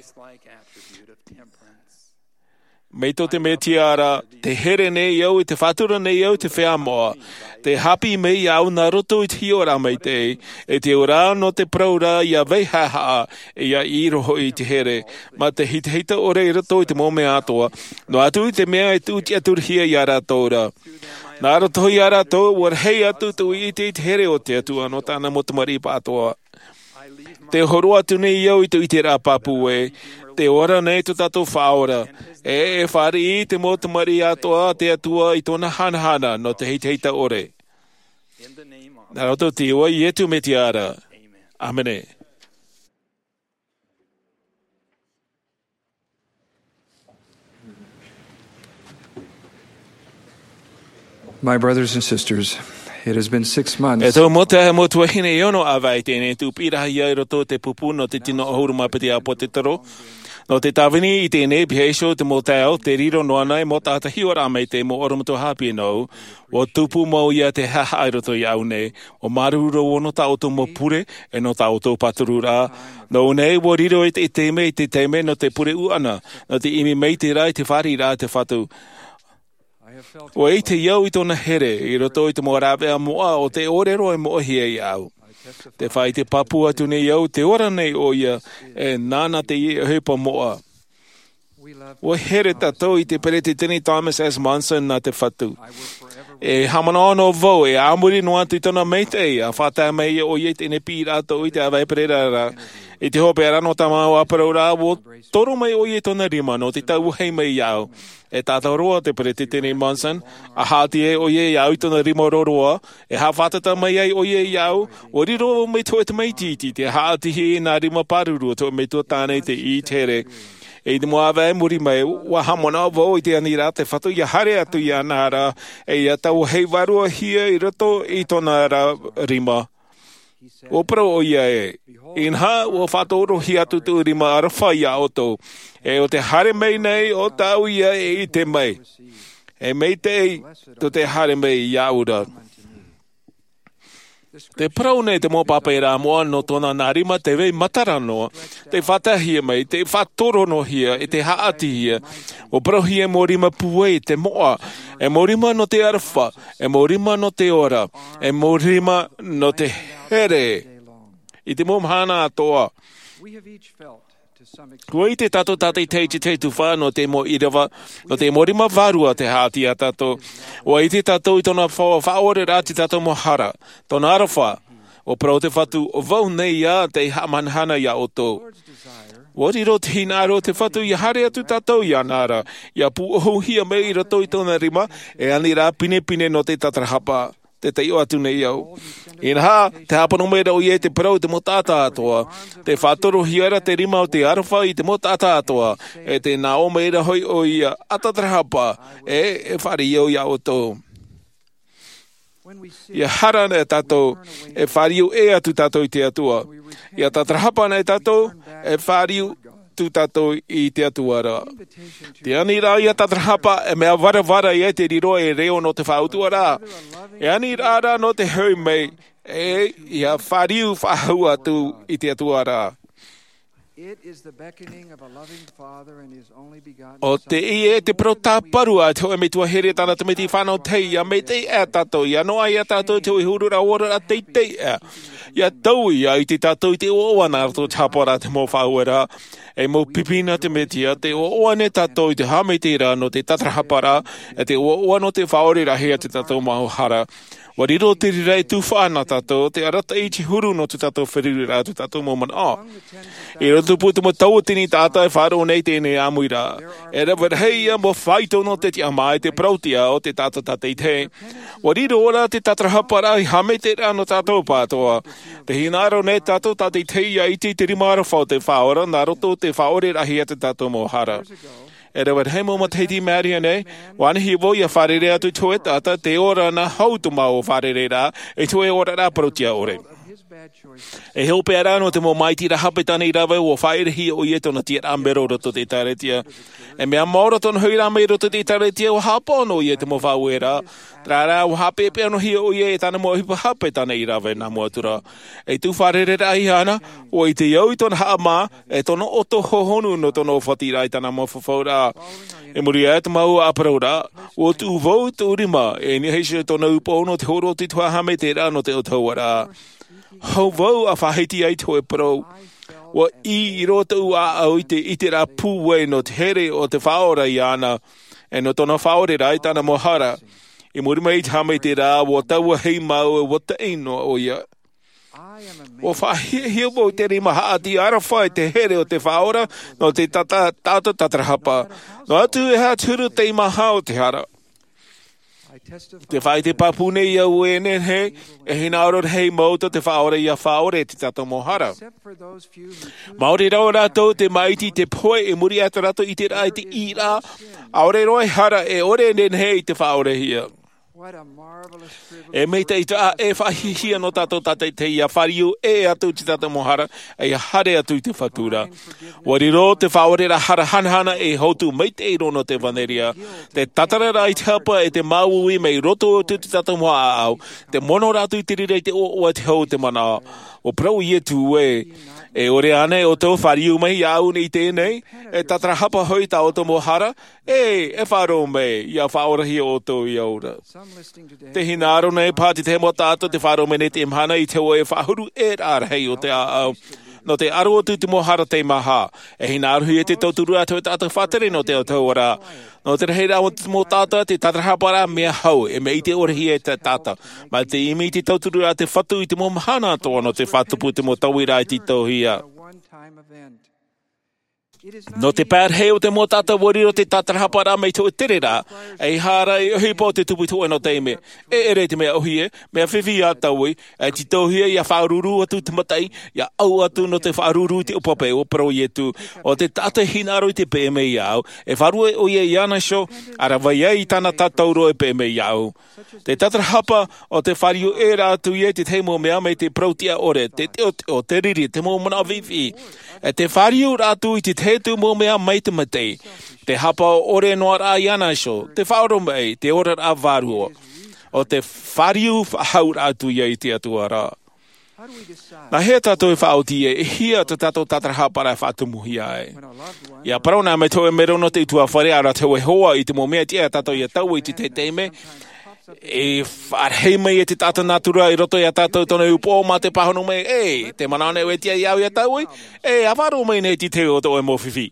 F: Mei to te me tiara, te here nei au I te whatura nei au te wheamoa. Te hapi mei au nā roto I te hiora mei e te ora no te praura ia veihaha e ia I roho I te here. Ma te hita ore I roto I te mōme atoa. No atu I te mea e tūti aturhia I a rātoura. Nā roto I a rātou, war hei atu tu I te here o te atua no tāna motamari pātoa. Te horo atu nei au I te rā papu e. Te ora nei tu tātou whaora. E whari I te motamari atoa te atua I tōna hanahana no te hita ore. Nā roto te ua I etu me te ara. Amene.
J: My brothers and sisters, it has been 6 months.
F: E tō mota mo tua hine iono awai tēne tu pirahi ai roto te pupu no te tino ohuru mapiti a po te taro. No te tawini I tēnei piheisho te mo teo, te riro noana e mo tāta hiora mei te mo oromoto hapi no, o tupu mo ia te haha roto I au nei, o maruro ono ta oto mo pure, e no ta oto paturura. No nei, wo riro e te teime no te pure uana, no te imi mei te rai te whari rā te whatu. O e te iau I tona here, I roto I te mo rawea moa o te orero e moa hia I au. Te whai te papu atu nei iau, te ora nei o ia, e nāna te hepa moa. O here tatou I te perete tini Thomas S. Monson na te whatu. E hamana ono vau, e amuri no atu I tona meitei, a whata mei o ie tene pi rato I te awai perera. I te hope arano tamau aparau rā, o toro mei o ie tona rima, no te tau hei mei iau. E tātou roa te perete tini Monson, a hāti e o ie iau I tona rima roroa, e hawhatata mei ai o ie iau, o riro mei toi te mei titi, te hāti he nā rima paruru, to mei tua tānei te I tere. E te moa vai muri mai, wa hamona vau I te anira, te whatu I hare atu I anara, e ia tau hei warua hia I roto I tona rima. O pro o ia e. Inha, o whatoro hi atu tu rima arawha ia oto. E o te hare mei nei, o tau ia e I te mei. E mei te to te hare mei ia ura. Te prau nei te mō papeira moa no tōna nā rima te wei matarano, te whatahia mai, te whatoro no hia, e te haati hia. O prau hia mō rima puei te moa, e mō rima no te arwha, e mō rima no te ora, e mō rima no te here. I te mō mhana atoa. Kua I te tato tatei te tuwha no te mo irawa, no te morima varua te hāti a tato. O I te tato I tona whaore rā te tato mo hara, tona arawha. O prau te whatu, o vau nei ia te hamanhana ia o tō. O riro te hinaro te whatu I hare atu tato I anara. Ia pu ohu hia mei I roto I tona rima, e ani rā pine no te tatrahapa. Te te o atu nei au. Inha, te hapano mera o ie te parau te mo tāta atoa. Te whātoro hiara te rima o te arawha I te mo tāta atoa. E te nā o mera hoi o ia atatrahapa. E whari iau ia o tō. Ia harana e tātou, e whari iau e atu tātou I te atua. Ia tatrahapa nei tātou, e whari iau tu tātou I te atuara. Te ani rā ia tatrahapa e mea vara I te riro e reo no te whautua rā. E ani rā no te hau mei e ia whariu whahau atu I te atuara. O te I te pro tāparua te me tua here tāna te me ti whanau tei ia me te e tātou ia noa ia tātou te ui hurura ora a te e. Ia tau ia I te tātou te oana to tāpara te mō whauera e mō pipina te metia te oane tātou I te hameteira no te tatrahapara e te oano te whaorera hea te tātou mahohara. Wariro te rei tu whāna tātou, te arata I te huru no te tātou whiririra tu tātou momana. E rotu putu mo tau tini tātai whāro nei tēnei amuira. E rawa hei ia mo whaito no te tia mai te prautia o te tātou tātei te. Wariro ora te tatrahapara I hame te rā no tātou pātoa. Te hinaro nei tātou tātei te ia I te rimara whau te whaora, nā roto te whaore rahia te tātou mohara. E rawa hei mo teiti Maria nei, wanahi wo ia wharere atu toe tata te ora na hautuma o wharere rā, e toe ora rā prautia ore. E heupe ara no te mo maiti ra hapetane I rawa o whaerehi o ie tona tia ambero roto te taretia. E mea maora tona hui rame roto te taretia o hapa no ie te mo whauera. Trara o hapepe ano hi o ie e tana mo hipa hapetane I rawa na moatura. E tu wharere ra I hana, o I te iau I tona haama, e tona oto hohonu no tona o whatira I tana mo whawhaura. E muri e te mau aparaura, o tu vau tu urima, e ni heise tona upo no te horo te tua hame te rā no te otauara. Hau vau a whahiti ai toe parau. Wa I roto a au I te rā pūwe no te here o te whaora I ana, e no tona whaore rai tana mohara. I muri mai te hame te rā, wa taua hei mau e wa te ino o ia. O whahia mo te rima haati arawha te here o te whaora, no te tātou tatrahapa. No atu e hea turu te maha o te hara. Te whai te papune ia uene he, e hina aro hei mauta te whaore ia whaore te tātou mohara. Maori rau rātou te maiti te poe e muri atu rātou I te rai te ira, aore roi hara e ore nen hei te whaore hia. E mei te ita e whahihia no tātou tātai te ia whariu e atu te tātou mohara e hare atu te whatura. Wariro te whaorera hara hanhana e houtu mei te iro no te waneria. Te tatarara i te hapa e te mauui mei roto atu te tātou moa au. Te mono rātu i te rirei te o te hau te mana. O prau i etu e ore ane o tō whariu mei au ni tēnei, e tatara hapa hoi tā o tō mohara, e wharo mei, ia whaorahi o tō i aura. Te hinaro nei pāti te mo tātou te wharo mei ne te imhana i te o e whahuru e rārhei o te au. No te aro atu te mohara te maha, e hinaro hui e te tauturu atu e tātou whatere no te o tauara. No te reheira o te mo tātou te tatarahapara mea hau, e me i te orehi e te tātou. Ma te imi te tauturu a te whatu i te mo mahana toa no te whatupu te mo tauira i te tauhia. No te pērhei o te mo tātou wariro te tatarahapara mei tō e terera, e hara e ohi pō te tupu tō no teime. E ere te mea ohi e, mea whiwhi a taui, e ti tauhia ia whaururu atu te matai, ia au atu no te whaururu te upape o pro i etu, o te tātou hinaro i te pēme i au, e wharue o ia i ana sho, ara vai ei tāna tātauro e pēme i au. Te tatarahapa o te whariu e rātu i e te teimo mea mei te prautia ore, o te riri, te mo mana vivi. E te whariu rātu i te tu mo mea mai te matei. Te hapa ore noa rā iana sho, te whaoro mei, te ora rā vāruo. O te whariu hau rātu i te atua rā. Nā hea tātou e whaoti e hia te tātou tatarahapara e whātumuhi ai. Ia parauna me tō e merono te itua whare ara te hoa i te mo mea tia tātou i a tau i te teime, e wharhei mai e te tātou natura i roto i a tātou tona upo ma te pahono mai, te manane o e tia iau i a tau i, a wharo mai nei ti te o tō e mōwhiwhi.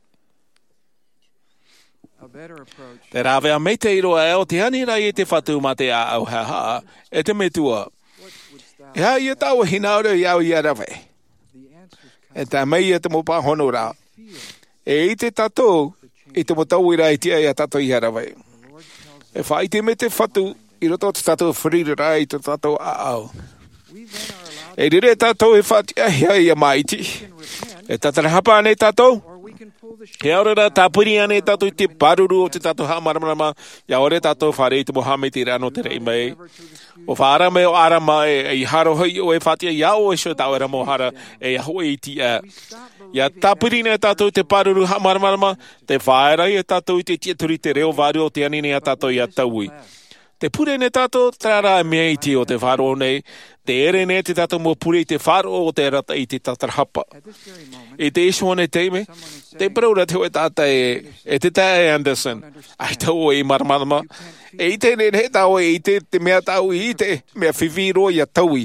F: Te rāwea mei te iroa e o te hanira i te whatu ma te a au ha, e te metua. E hau i a tau hinaure i au i a rawe. E tā mei e te mo pahono rā. E i te tātou, i te mo tau i rā i tia i a tātou i a rawe. E whai te me te whatu, i roto te tātou whirira rai te tātou aau. E rire tātou e whati ahia i a maiti. E tatarahapa ane tātou. He aurera tāpuri ane tātou i te paruru o te tātou hamaramama. Ia ore tātou wharei te mohame te rano te rei mai. O whaara me o arama e i haro hoi o e whatia ia o e sho tau era mohara e a hoi i ti a. Ia tāpuri ne tātou te paruru hamaramama. Te whaera i tātou i te tieturi te reo varu o te anine a tātou i a taui. Te pure ne tātou, trara e mea i te o te wharo nei. Te ere ne te tātou mo pure i te wharo o te rata i te tatarahapa. E te isua ne teime, te praura te o e tāta e te tae Anderson. Ai tau o e maramarama. E i te ne he tau e i te mea tau i te mea whiwiro i a taui.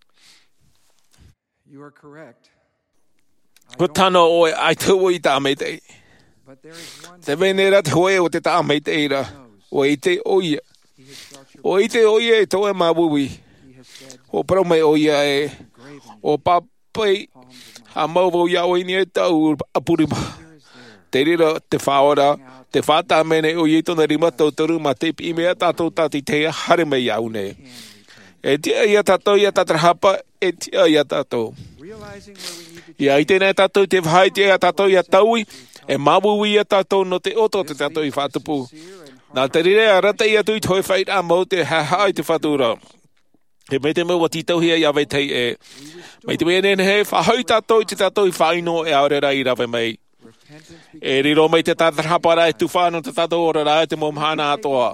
F: Ko tano o e ai tau o i tā mei te. Te venera te hoe o te tā mei te ira. O i te oia. O i te oia e tō e mawui. O parau mai oia e. O papai. Ha mauvo iau i ni e tau apurima. Te rira te whaora. Te whata mene o i tona rima tautaru ma te pimea tātou tāti te hare mai iau ne. E tia ia tātou ia tatarahapa. E tia ia tātou. Ia i tēnei tātou te whai tia tātou ia taui. E mawui ia tātou no te oto te tātou i whātupu. Nā te rire a rata i atu i toi whait a mau te haha i te whatura. He mei te mau ti tauhia i awe tei e. Mei te mea nene he whahau tātou i te tātou i whaino e aurera i rawe mei. E riro mei te tatarahapara e tu whāno te tātou ora rā e te momhana atoa.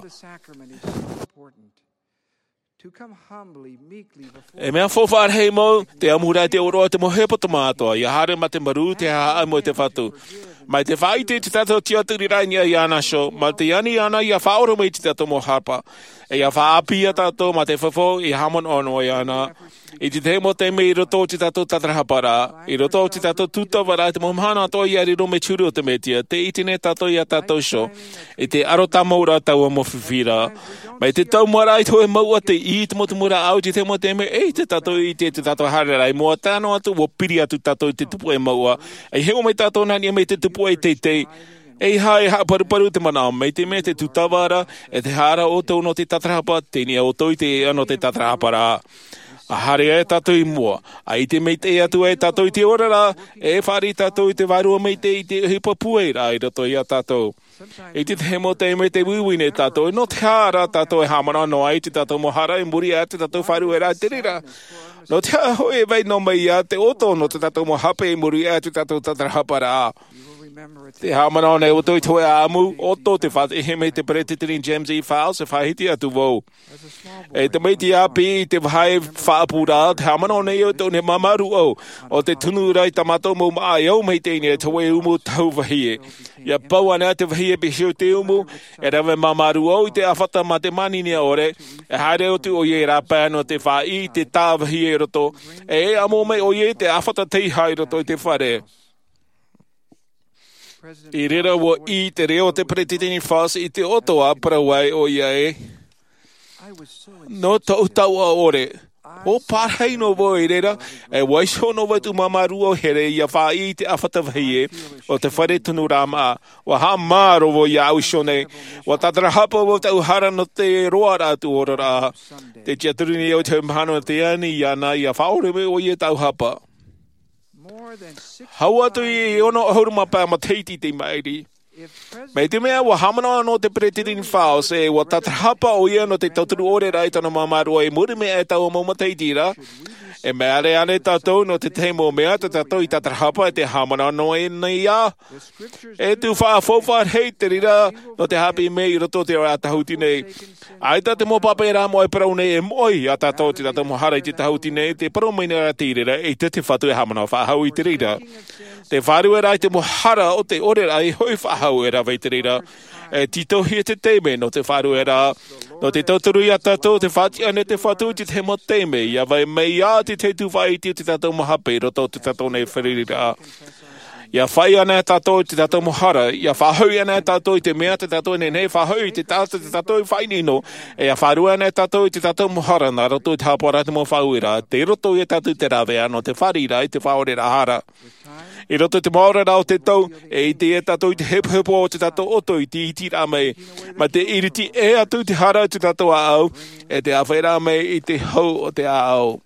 F: E mea whowhar hei mau, te amura te oroa te mohepata mātoa, i hare ma te maru te haa mo te whatu. Mai te whaite te tātou tiaturi rainia i ana sho, ma te ani ana i a whaoro mei te tātou mohapa. E a whaapia tātou ma te whawho i hamon ono i ana. I te temo te me i roto te tātou tatarahapara, i roto te tātou tūtawara, te momhana atoa i ariro me churu o te metia, te itine tātou i a tātou sho, i te arota maura tau a mowhiwhira. Mai te tau mara i toe maua te i te motu mura au, te temo te me, te tātou i te tātou harerai, mua tāno atu, wo piri atu tātou i te tupu e maua. E heo mai tātou nani me te tupu e te. E hai paru te mana, mei te me te tutawara, e te hara o tau no te tatarahapa, tēnia o tau i te ano te tatarahapara. A hare e tātou i mua. A i te mei te atu e tātou i te orara, e whari tātou i te warua mei te i te hipa puera i rato i a tātou. E te te mo te me te wiwine tātou. No te hara tātou e hamana no ai te tātou mohara e muri a te tātou wharu e rā te rira. No te ahoe vai no mai a te oto no te tātou mohape e muri a te tātou tatarahapara a. Te hamana nei o toi toe amu, oto te whāt e heme te Presbyterian James E. Files e whahiti atu vau. E te meiti api te whai whaapura, te hamana nei o tōne mamaru au, o te tunu rai tamato mo maa iau mei teine e tawe umu tau wahie. Ia pau ana te wahie pihio te umu, e rawe mamaru au i te awhata ma te manini ore, e haere o tu o ie rapa no te wha i te tā wahie roto, e amo mei o ie te awhata teihai roto i te whare. I rera wo I te reo te Presbyterian Files I te otoa parawai o ia e. No tau tau a ore. O pārhei no wo I rera, e waiso no watu mamaru o here ia wha I te awhata wahie o te whare tunu rama. Wa ha māro wo ia aushone. Wa tatarahapa wo tau hara no te roa rātu ora rā. Te tiaturuni o te mhano te ani iana ia whaore me o ia tau hapa. Hau atu I ono ahuruma pā ma teiti te mairi. Mei te mea wa hamana no te Presbyterian Files e wa tatarahapa o ia no te tauturu ore rai tana mamaru e muri mea e tau mo ma teitira. E mea re ane tātou no te teimo mea te tātou I tatarahapa e te hamana no e nei a. E tu wha fōwhar hei te rira no te hapi mei I roto te ora tahuti nei. Ai tā te mō papera mo e parau nei e moi a tātou te tātou mohara I te tahuti nei te parau mai nera tīrera e te whatu e hamana whahau I te rira. Te wharu e rai te mohara o te ore rai hoi whahau e rawa I te rira. E tito hi te teime no te wharu e rā. No te tauturu I a tātou te whati ane te whatu te te mo teime. Ia vai mei a te te tuwhai te tātou mohape roto te tātou nei wharirira. Ia whai ana tātou te tātou mohara. Ia whahui ana tātou te mea te tātou nei whahui te tātou whainino. Ia wharu ana tātou te tātou mohara nā roto te hapora te mo whauira. Te roto I tātou te rawea no te wharira I te whaore rahara. I roto te maora rao te tau, e I te e tātou I te hepo o te tātou oto I te iti rā mei. Ma te iriti e atu te hara te tātou a au, e te awhai rā mei I te hau o te a au.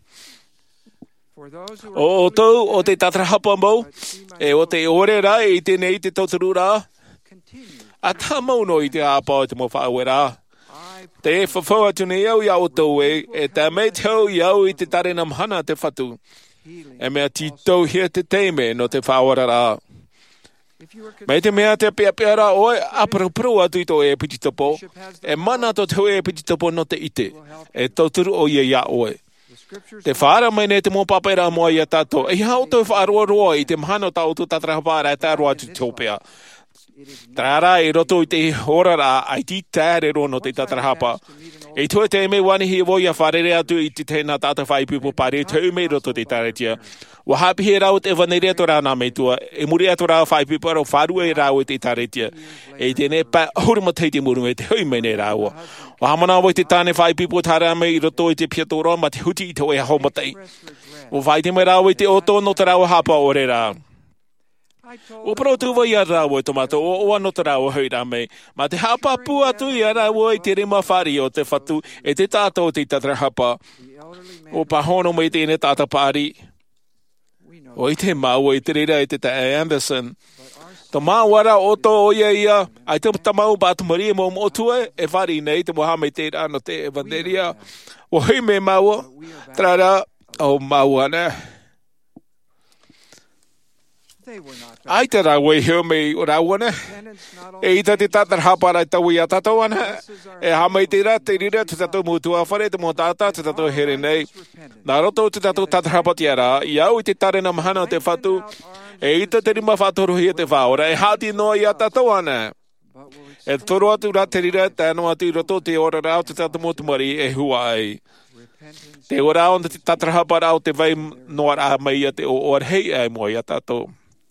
F: O tau o te tatarahapa mau, e o te ore rā I te nei te tauturu rā. A tā mauno I te āpau te mo whaue rā. Te e whawhau atu nei au I au tau e tā mei te au I au I te tarena mhana te whatu. E mea titau hia te teime no te whawara rā. Mei te mea te pia rā oe, aparo atu I tō e pititopo, e mana tō tau e pititopo no te ite, e tauturu o ia oe. Te whaara mai ne te mō papera moa ia tātou, e hau tō whaaroa I te mahano tau tu tatarahapara e tāroa tu tōpea. Tārā e roto I te hora rā, ai ti tāre ro no te tatarahapa. E tue te me wanihi wo ia wharere atu I te tēnā tātou whaipupu pare, tau me roto te tāretia. Wa hapi he rau te whanere ato rā nā mei tua, e muri ato rā whaipupu aro wharu e rau te tāretia. E tēne pa huruma tei te muru e te hui mei ne rāua. Wa hamana wo te tāne whaipupu tāra me I roto I te piatoro, ma te huti I te oe haumatei. O whai te me rau I te oto no te rau hapa ore rā. O pro tu vai a rau e tomato o ano te rau hui rā mei. Ma te hapa pu atu I a rau I te rima whari o te whatu e te tātou te tatarahapa. O pahono mei tēne tātapāri. O I te mau I te rira I te tae Anderson. To māwara o tō o ia, ai te tamau bātu maria mō motua e whari nei te moha mei te rāno te evangelia. O hui me maua, trara o maua ne. Ai te rau e heo mei o rau ane. E ita te tatarahapa rai tau I a tātou ane. E hamei te rira te tātou mūtua whare te mō tātā te tātou here nei. Nā roto te tātou tatarahapa te ara. I au I te tarena mahana te whatu. E ita te rima whātoro hia te whaora. E hāti noa I a tātou ane. E toro atu rā te rira tāno atu I roto te ora rau te tātou mūtumari e hua ai. Te ora on te tatarahapa rau te vai noa rā mai a te o orhei ai mua I a tātou.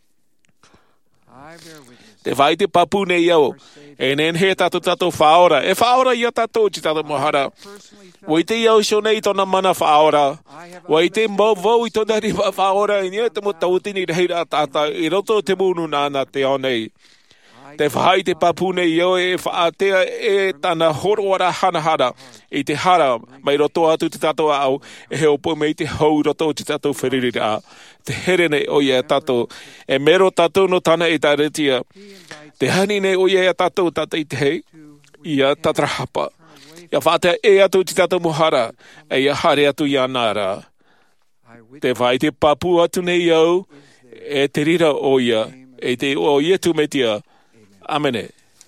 F: Te vai te papu nei au, e nen he tātou whaora. E whaora I a tātou te tātou mohara. Wai te iau sio nei tona mana whaora. Wai te mau I tona riba whaora, I nia te mo tautini reira tātou, I roto te munu nāna te au nei. Te whai te papune i o e whaatea e tana horoara hanahara i te hara mai roto atu te tato au e he opo mei te hau roto te tato whiririra. Te herene o ia tato e mero tato no tana e taretia. Te hanine o ia tato tata i te hei ia tatrahapa. Ia whaatea e atu te tato mohara e ia hare atu ia nara. Te whai te papu atu nei au e te rira o ia e te o ia tu metia. Amene.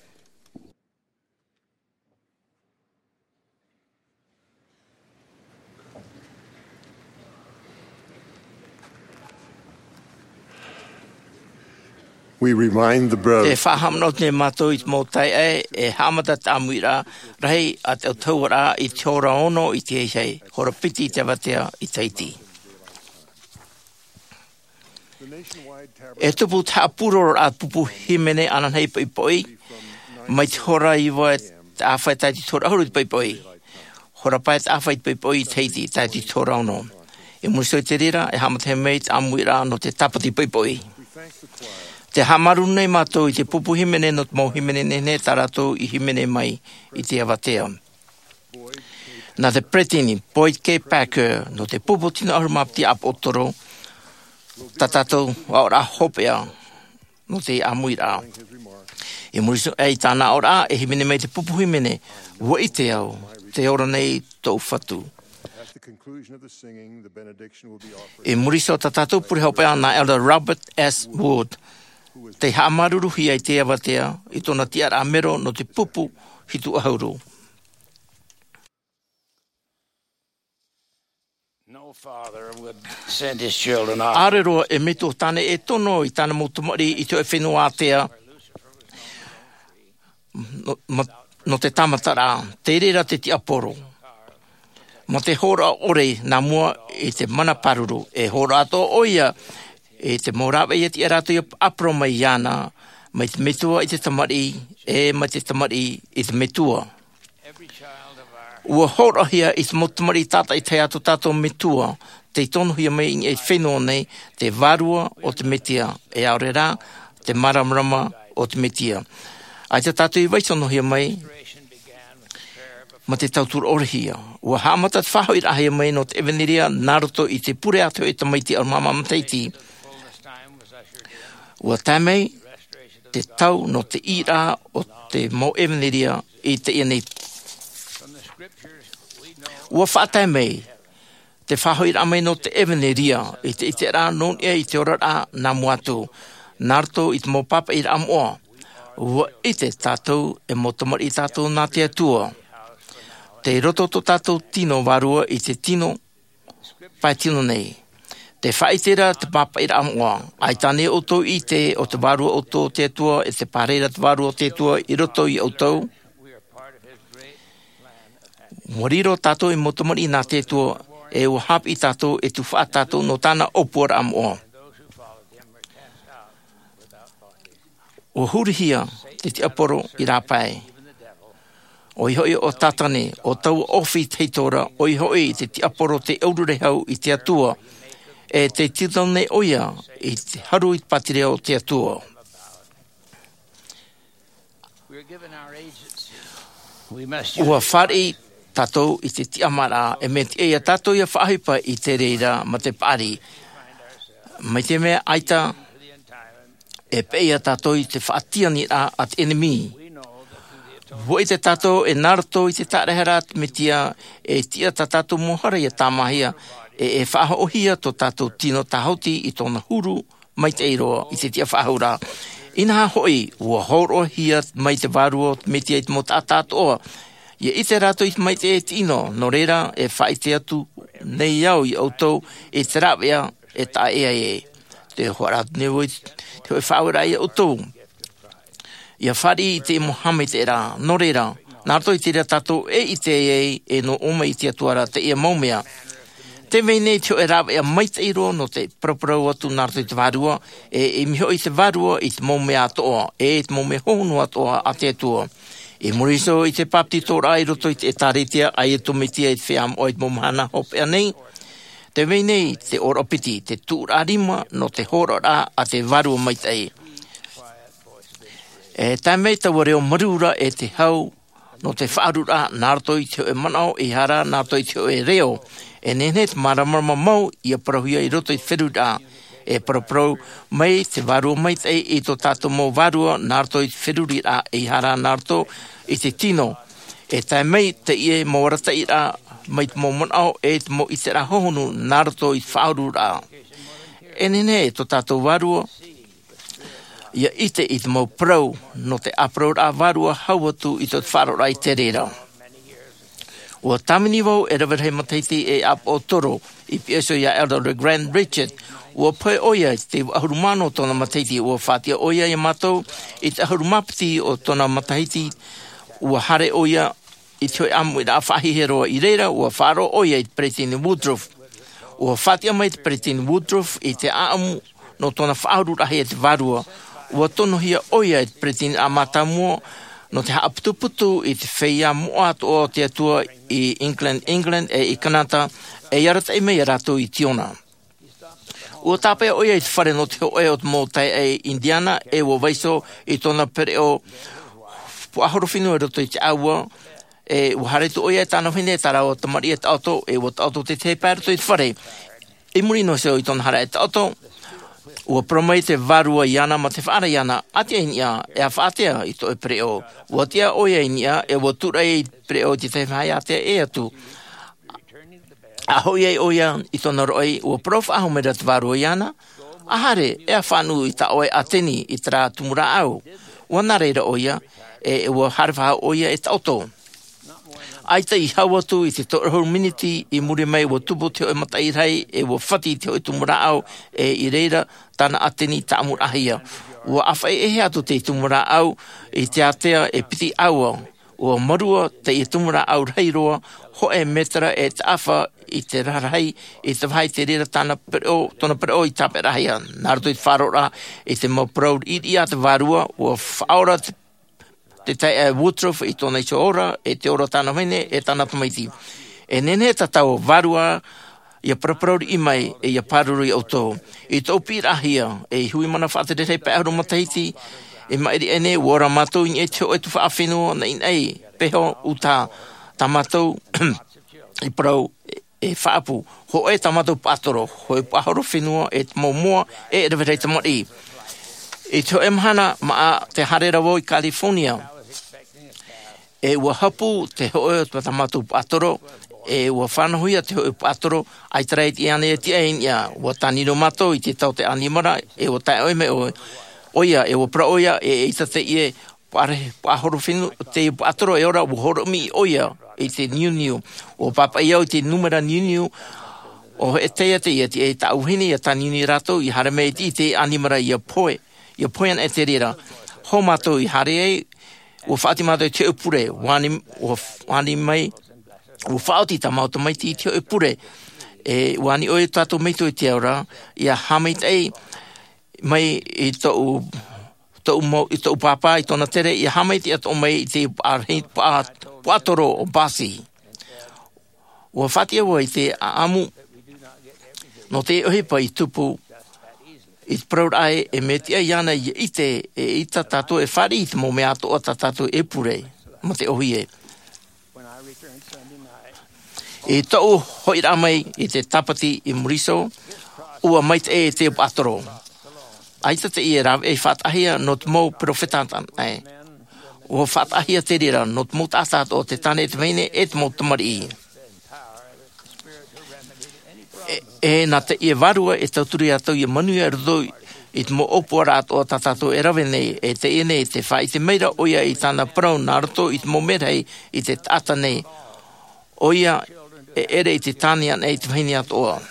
A: We remind the
B: Te
A: brothers
B: whahamnot ne mātou I mō tai e hamata tāmuira rei a te tauara I te ora ono I te hei, hora piti te watea I teiti. E tupu tā puro a pupu himene ananhei paipoi, mai te hora iwa te awhai tai te tora huru paipoi, hora pai te awhai paipoi teiti tai te tora ono. E muso te rira e hamata he mei te amuira no te tapati paipoi. Te hamaru nei mātou I te pupu himene no te mau himene nene taratou I himene mai I te awatea. Nā te pretini, Boyd K. Packer, no te pupu tino ahumapti ap otoro, tatatou ora hopea no te amuira. E muriso e tāna ora e himene mai te pupu himene, wa I te au, te ora nei tau whatu. E muriso tatatou puri hopea na Elder Robert S. Wood, te haamaruru hi ai te awatea I tona tiara mero no te pupu hitu ahauru.
K: No father would send his children off.
B: Areroa e mito tane e tono I tana motumari I te whenua atea no te tamatara, te rera te aporo. Mo te hora ore nā mua I te mana paruru, e hora ato oia e te morawa I te arato I apro mai iana, mai te metua I te tamari, e mai te tamari I te metua. Ua hora hia I te motamari tata I te ato tato metua, te tono hia mai I whenua nei, te varua o te metia, e aurera te maramrama o te metia. Ai te tato I waisono hia mai, ma te tautur orehia. Ua haamata te whahoi rahia mai no te eveniria naroto I te pure ato I te maiti ar mama mataiti. Ua tamei te tau no te ira o te mo eveniria I te ianei. Ua whaatamei te whahoi ramei no te eveniria I te rā non ea I te ora rā nā muatu. Naroto I te mo papa I rā moa. Ua I te tātou e motomar I tātou nā te atua. Te roto to tātou tino warua I te tino pai tino nei. Te whaitera te papa I rā moa. Ai tane o tō I te o te warua o tō te atua e te pāreira te warua o te atua I roto I autou. Moriro tātou I motomari nā te atua e o hap I tātou e tu wha tātou no tāna opua rā moa. O hurihia te aporo I rā pai. O ihoi o tatane, o tau ofi teitora, o ihoi te aporo te aururehau I te atua, e te titone oia I te haru I patire o te atua. Ua whare tātou I te tiamara, e me te eia tātou ia whahipa I te reira ma te pari. Mai te mea aita, e peia tātou I te whaatiani a at enemy. Woi te tātou e naruto I te tārehara te metia e tia tā tātou mohara I a tāmahia e whaohia to tātou tino tahoti I tōna huru mai te eiroa I te tia whahaura. Ina hoi, ua horo hia mai te varua metia I te mo tātātoa. Ia I te rato I mai te e tino, no reira e whai te atu nei au I autou e te rawea e tā ea e. Te hoarat newe te hoi whaura I autou. Ia whari I te Mohamed e rā, no reira, nārto I te rea tātou e I te e no oma I te atuara te ia maumea. Te veinei teo e rawa e mai te iro no te proprau atu nārto I te varua, e miho I te varua I te maumea atoa, e te maumea hohunu atoa a te atua. E moriso I te papti tōra I roto I te tāretia, ai e tomitia I te whiam o I te maumahana hopea nei. Te veinei te oropiti, te tūrarima no te horora a te varua mai te e. E tai mei tawa reo marura e te hau no te whaarura nārto i teo e manao i hara nārto i teo e reo. E nenet maramama mau i a parahuia i roto i wherura. E paraprau mai te varua mai te i to tātou mō varua nārto i wheruri a i hara nārto i te tino. E tai mei te ie mō rata i a mai te mō manao e te mō i te ra hohonu nārto i whaarura. E nene e to tātou varua ia ite i te mau prau no te aprau a varua hauatu i te wharora i te rera. Ua tamini wau e rawar hei mataiti e ap o toro i pieso ia Elder Grand Richard. Ua pai oia i te ahurumano tona mataiti ua whatia oia i matou i te ahurumapiti o tona mataiti ua hare oia i te amu i a whahiheroa i reira ua wharo oia i te President Woodruff. Ua whatia mai te President Woodruff i te aamu no tona whaarurahi e te varua. Ua tono hia oia i te President Amatamua no te haaputuputu i te whaia moat o te atua i England e i Kanata e iarata i mei rato i Tiona. Ua tāpea oia i te whare no te oe o te mōtai e Indiana e ua vaiso i tona pere o puahorowhinu e roto i te aua e ua haretu oia i tāna whine e tara o tamari e tāoto e ua tāoto te te pērato i te whare. I muri no seo i tona hara e tāoto ua promei te varua iana ma te whaara iana atia inia e a whaatea i to e preo. Ua tia oia inia e ua tura i preo ti te whai atea e atu. A hoi ei oia i tona roi ua prof aho me rat varua iana. A hare e a whanu i ta oe ateni i tra tumura au. Ua nareira oia e ua harwha oia e tauto. Aita i hauatu i te Torahuru Miniti i muri mai ua tupu te oe matai rei e ua whati te oe tumura au e i reira tana ateni ta amurahia. Ua awhai e atu te tumura au i te atea e piti aua. Ua marua te i tumura au reiroa ho e metara e te awha i te rarahai i te whai te reira tana tona pereo i tape rahia. Narato i te wharora i te mau proud i a te varua ua whaora te tai e Woodruff i tōna i te ora, e te ora tāna whene, e tāna tamaiti. E nene tatau varua, ia praprauri i mai, e ia paruru i auto. I tō pirahia, e hui mana whaate te rei pēharo matahiti, e mairi ene, wara mātou i e te o e tu whaafenua, na in ei, peho uta, ta mātou, i parau, e whaapu. Ho e ta mātou pātoro, ho e pāharo whenua, e te mōmoa, e rewirei tamari. I te emhana maa te harera wau i California, e ua hapu te hoe o tamatu pātoro, e ua whanahuia te hoe pātoro, ai tareit i ane e ti ein ia, ua taniro mato i te tau te animara, e ua tai oime oia, e ua pra oia, e ita te ie pāhoro whinu, te pātoro e ora, ua horo mi oia, i te niuniu, o papa iau i te numera niuniu, o e teia te ia, e ta auhini, i a taniuni rato, i harame i te animara i a poe, i a poean e te rira, ho mato i hare ei, ua whaati mātou te upure, wani mai, ua whaoti ta mātou mai te upure, e wani oe tātou meito i te aura, ia hameit ei, mai i tōu pāpā i tōna tere, ia hameit i ato mai i te pātoro o Basi. Ua whaati awa i te amu, no te ohepa i tupu, i te proud ai e me tia iana i ite e ita tātou e whari i te mō mea ato o tātou e pure, ma te ohi e. E tau hoi ramai i te tapati i Muriso, ua mai te e te patoro. Aita te i e rawe e whatahia no te mō profetatan, ua whatahia te rira no te mō tātat o te tane te meine e te mō tamari i. E nā te ia varua e tauturi atau i manu e rudoi i te mo opora ato o tatato e rawe nei e te ene e te whai te meira oia i tāna parau nā rato i te mo merei i te tata nei oia e ere i te tānia nei te whini ato oa.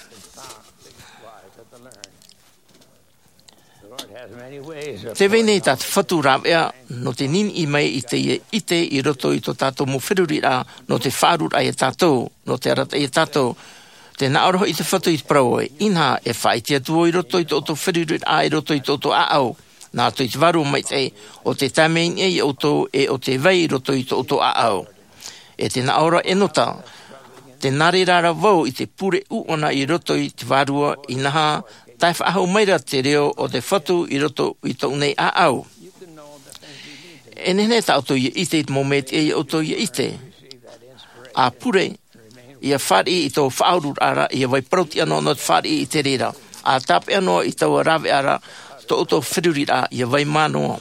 B: Te vene i tātu whatu rawea no te nin i mai i te ite i roto i to tātou mo whiruri a no te whārur ai e tātou, no te arata i e tātou. Te naoroho i te whatu i te praoe, inha e whai te atuo i roto i te oto whiririt a i roto i te oto aau. Nā to i te waru mai te o te tamein e i oto e o te vei roto i te oto aau. E te naora e nota, te nare rara vau i te pure uona i roto i te warua i naha, tai whaahau meira te reo o te whatu i roto i te unei aau. E nene ta auto ia ite I moment e auto ia ite. A pure ia whari I tō whaurur ara ia vai proti anō not whari I te rera. A tape anō I tō rave ara tō auto whiruri ra ia vai manoa.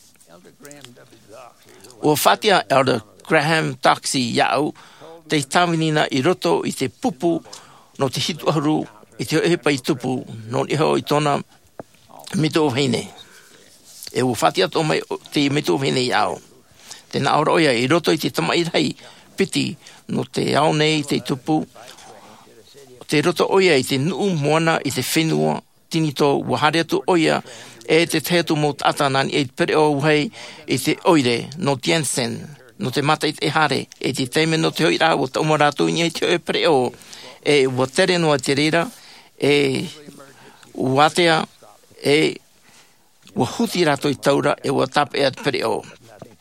B: O whatia Elder Graham Taxi iau te tāwinina I roto I te pupu no te hitu ahuru I te hepa I tupu no iho I tōna mito hine. E o whatia tō mai te mito hine iau. Tēnā ora oia I roto I te tamai rei piti no te ao nei te tupu. Te roto oia I te nuu moana I te whenua tinito wahare atu oia e te teatu mo tata nani e pere o uhei I te oire no Tiansen, no te mata I te hare, e te teime no te oira o ta umaratu I te oe pere o, e ua tere noa te rira, e uatea, e ua huti rato I taura, e ua tape e at pere o.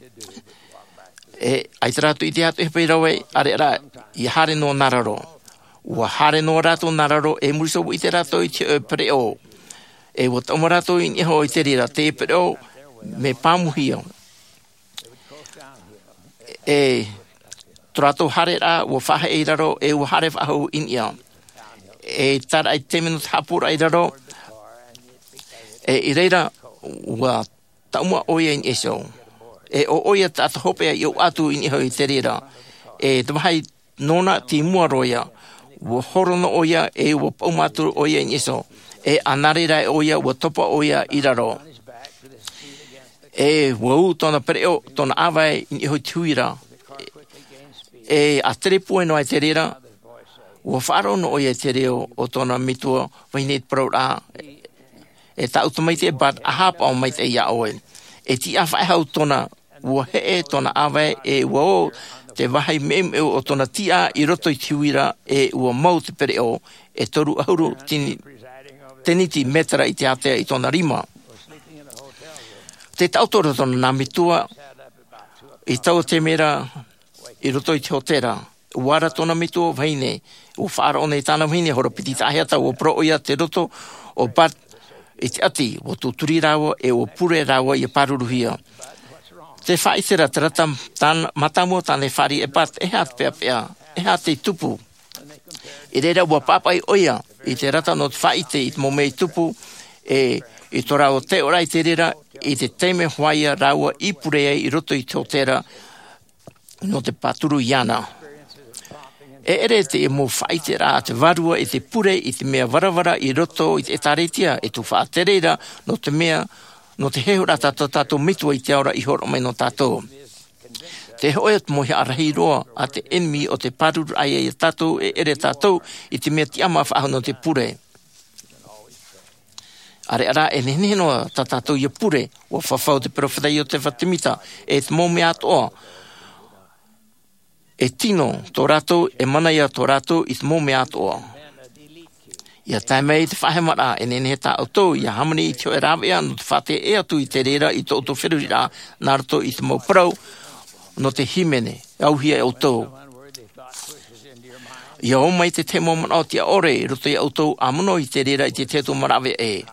B: E ai te rato I te hatu e pei rawe, are ara, I hare no nararo. Ua hare no rato nararo, e muriso I te rato I te oe pere o. E wa tamarato I iho I te rira te pero me pamuhia. E trato hare ra wa whahe I raro e wa hare whahu in ia. E tara I te minut hapura I raro e I reira wa tauma oia in eso. E o oia tata hopea I o atu in iho I te rira. E tamahai nona ti mua roia wa horono oia e wa paumatu oia in eso. E anarira oia wa topa oia I raro. E wau tona pereo tona awai I iho tuira. E a terepu no ai te rira. Wa wharo no oia te reo o tona mitua wainet pro a. E ta utomaite e bat a hapa o maite ia oe. E ti a whai hau tona wa hee tona awai e wau te wahai mem o tona tia I roto I tuira e ua mau te pereo e toru auru tini teniti metara I te atea I tōna rima. Te tautora tōna nā mitua, I tau te mera, I roto I te hotera. Uara tōna mitua vaine, u whaara o nei tāna vaine, hora piti tāhea tau o pro oia te roto, o bat I te ati, o tūturi rawa e o pure rawa I paruruhia. Te whaitera te rata matamua tāne whari e bat, e hea te pēpea, e hea te tupu. I reira ua papai oia, I te rata no te whaite I te momei tupu, e I tō rao te ora I te rira, I te teime hoaia raua I purea I roto I te otera no te paturu iana. E ere te e mo whaite rā te varua I te pure I te mea varavara I roto I te taretia, e tu wha te reira no te mea, no te hehura tātou mitua I te aura I horo mai no tātou. Te hoia te mohi arahi roa a te enmi o te paruru ai e tātou e ere tātou I te mea ti ama whahu no te pure. Are ara e nene noa ta tātou I pure o whawhau te perowhidai o te whatimita e te mō mea atoa. E tino tō rātou e mana ia tō rātou I te mō mea atoa. Ia taimei te whahemara e nene tā autou ia hamani I te o e rāwea no te whate e atu I te rera I tō auto whiruri rā nā rato I te mō parau no te himene, auhia e autou. Ia o mai te temo mana o tia ore, roto I autou amono I te rera I te teto marawe e.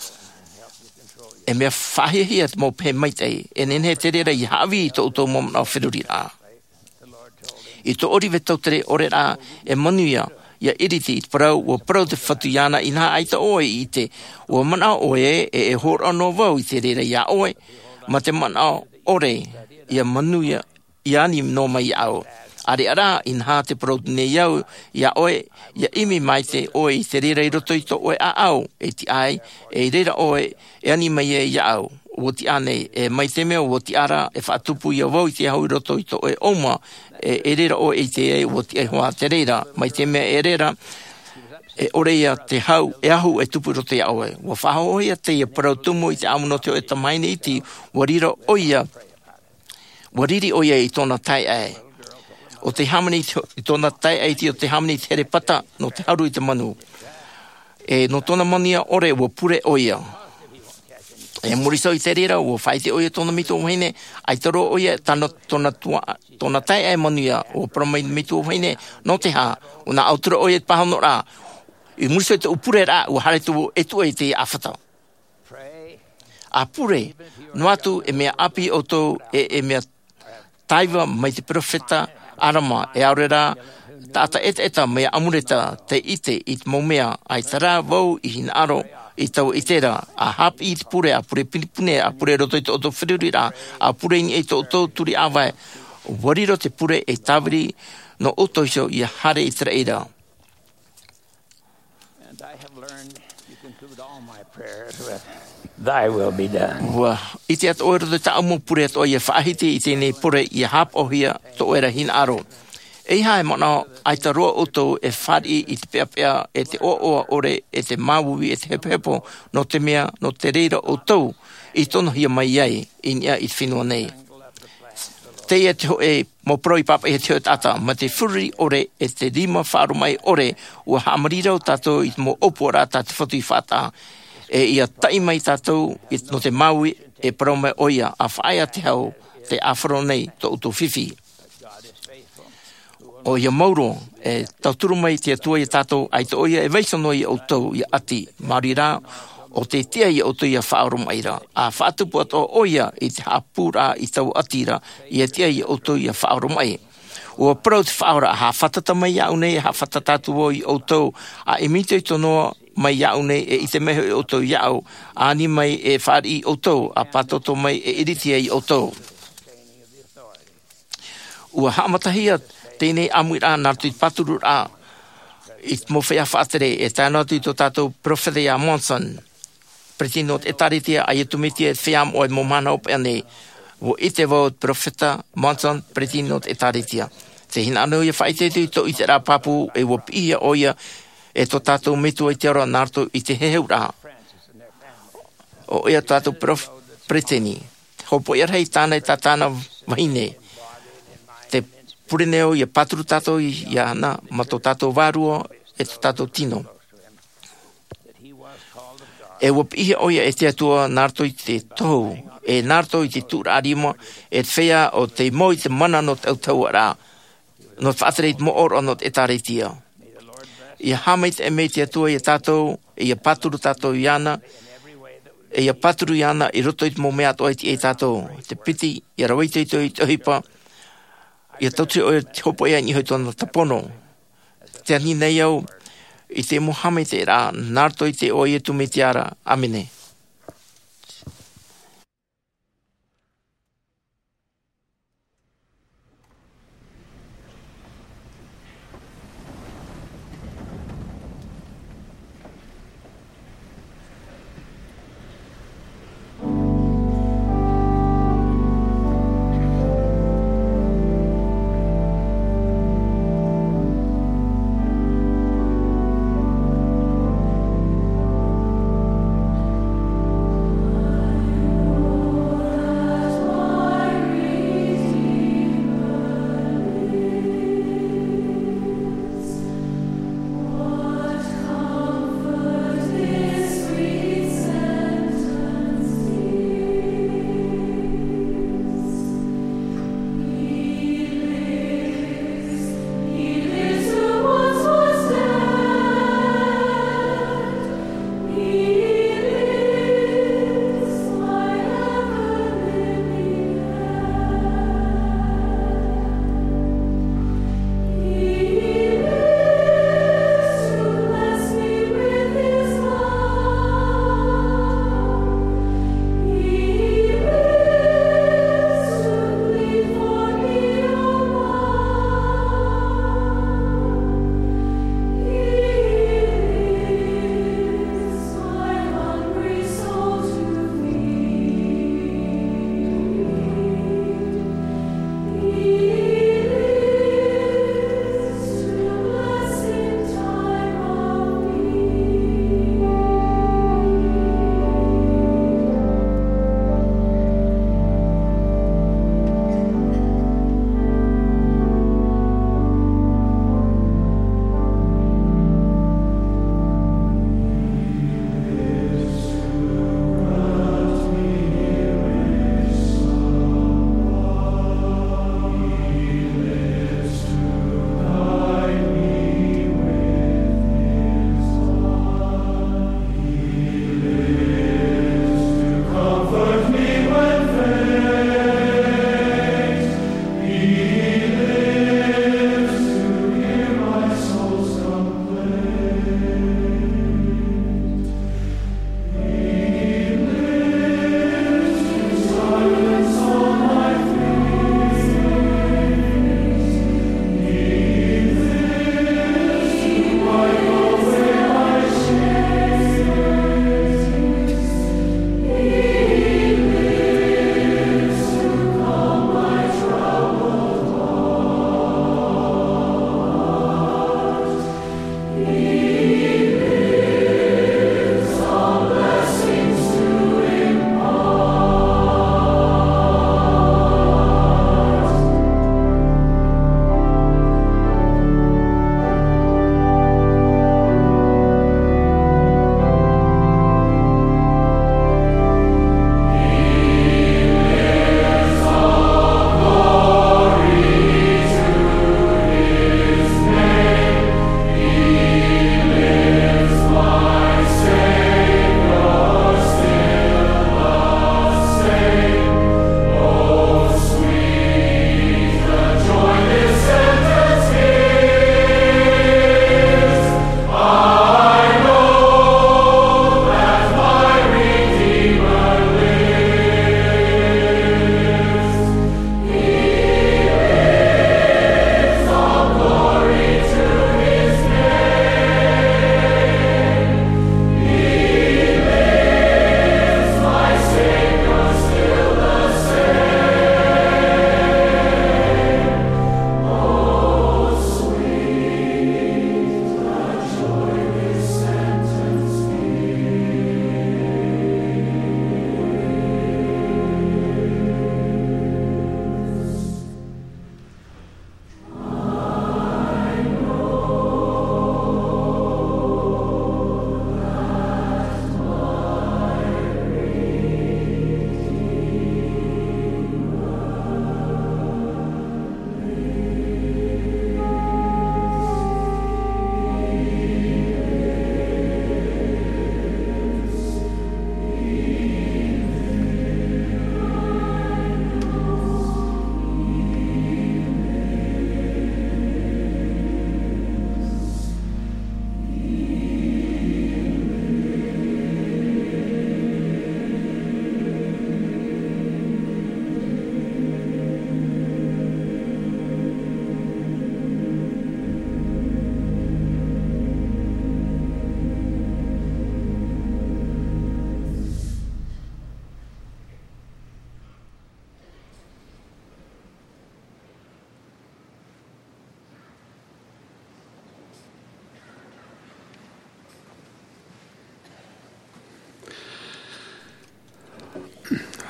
B: E mea whahihia te mō pē maite e nene te rera I hawi I tō autou mana o whiruri rā. I tō oriwe tautere ore rā e manuia ia iriti I te parau o parau te whatuyana I nā aita oe I te o mana oe e hora no vau I te rera ia oe, ma te mana ore ia manuia ia ni no mai au. Are ara in ha te parau ne iau ia oe, ia imi mai te oe I te rera I roto I tō oe a au, e ti ai, e rera oe e ani mai e ia au. O ti ane e mai te mea o ti ara e whaatupu ia wau I te hau I roto I tō oe oma, e rera oe I te e o ti e hoa te rera, mai te mea e rera, e ore ia te hau, e ahu e tupu roto ia oe. Wa whahao ia te ia parau tumu I te amuno te oe tamaine I ti, warira oia, wariri oia I tōna tai ai. O te hamani I tōna tai ai ti o te hamani tere pata no te haru I te manu. E no tōna mania ore ua pure oia. E moriso I te rera ua whaite oia tōna mito o heine, ai toro oia tōna tai ai manuia o paramai mito o heine no te ha, o nā autura oia te pahano rā. I moriso I te upure rā ua hare tu e tu e te awhata. A pure, no atu e mea api o tō e mea taiwa mai te profeta arama e aurera tata eta mea amureta te ite i te momea ai tara wau i hina aro i tau itera a hap i te pure a pure pinipune a pure roto i te oto whiririra a pure ni e te oto turi awai wariro te pure e tawiri no oto iso i hare i tera eira.
K: And I have learned to conclude all my prayers with Thy will be done.
B: Wa i te ato oira te aumo pure ato i a whaahiti i tēnei pure i a hap o hia to oira hina aro. E hae mana ai ta roa oto e whari i te peapea e te oa ore e te mawui e te hepo no te mea no te reira o tau i tono hia mai iai i nia i whinua nei. Te e te hoe mo proi papa e te tata ma te whiri ore e te rima whaaro mai ore ua haamarira o tatou i mo opora ta te whatu i whata e ia tai mai tatou i no te mawui e parau mai oia a whaia te hau te awharo nei to uto whiwhi. O ia mauro e tauturu mai te atua i tātou ai te oia e veisono i o tau i ati marira o te tia i o tau i a whaaro maira. A whaatupu ato oia i te hapura i tau atira i a tia i o tau i a whaaro mai. Ua parau te whaora a hawhatata mai iau nei, a hawhatatatu o i o tau a emito i tonoa mai iau nei e i te meho i o tau iau ani mai e whaari i o tau a patoto mai e iritia i o tau. Ua hamatahia tēnei amuira nā tui paturu a i mo whea whaatere e tāna tui tō tātou Profetia Monson. Pretinot e taritia a i tumitia e whiam o e mo mana opa nei. Wo i te wau Profeta Monson, pretinot e taritia. Te hina anu i a whaitetu i tō i te rā papu e wo pia oia e tō tātou mitua i te ora nārtu i te heheura. O ia tātou Pretini. Hopo i arhei tāna i tātāna wahine. Pureneo ia paturu tato i ana ma tō tato wārua e tō tato tino. E wap ihi oia e te atua nārto i te tohu, e nārto i te tūra arima e te whea o te moi te mana no te autau ara, no te whaatereit mo oro no te etareitia. Ia hamait e mei te atua i tato, e ia paturu tato i ana, e ia paturu i ana i roto i te mo mea toa i te e tato, te piti, i rawaito i te hipa, ia tauti o te hopo ea ni hoi tōna tapono. Te ani nei au, i te Mohamed e rā, nārto i te oia tu me te ara. Amene.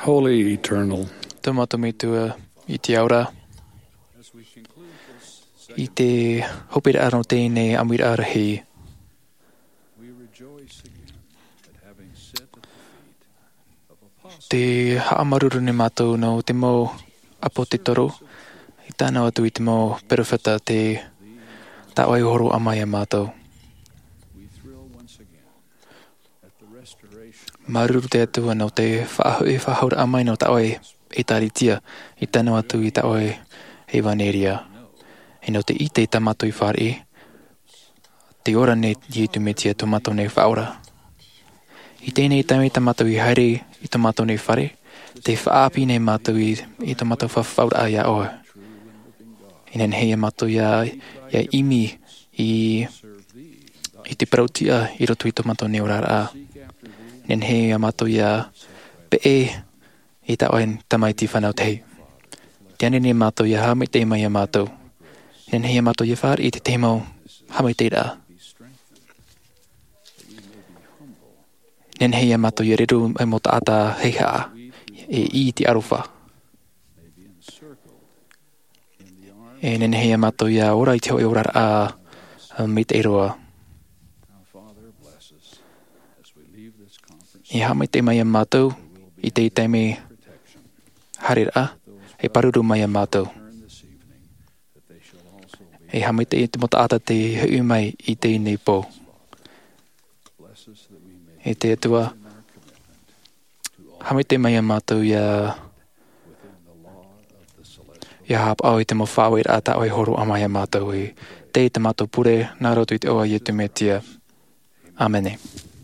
C: Holy Eternal,
H: Tomato tua I te aura. I te hopira aro tēnei amira arahi. Te haamaruru ni mātou no te mo apo te toro. I tāna atu I te mo perewhita te tāwai horo amai a mātou. Maruru te atua no te whahaura amai no tāwai e tāritia. I tāna atu I tāwai e waneria. E no te ite tamato I whare. Te ora ne ietu me tia tomato nei whaora. I tēnei tame tamato I haere I tomato nei whare. Te whaapi nei mātou I tomato whawhaura ia oa. I nen hea mātou ia imi I te parautia I roto I tomato nei orara. Nen hea mātou ia pe I ta oen tamaiti whanau tei. Tiane nei mātou ia hamai te mai a mātou. Nen hea mātou ia whare I te temau hamai te raa. Nen hea mātou ia reru ai mo taata heiha e I te aruwha. E nen hea mātou ia ora I te hoi ora a me te eroa. I hamai te mai a mātou I te teime harera e paruru mai a mātou. E hamai te mo taata te hui mai I te nei pō. E te atua, hamai te mai a mātou ia hap au I te mo whāwei rā tā oi horo amai a mātou I te mātou pure nā roto I te oa ietu me tia. Amene.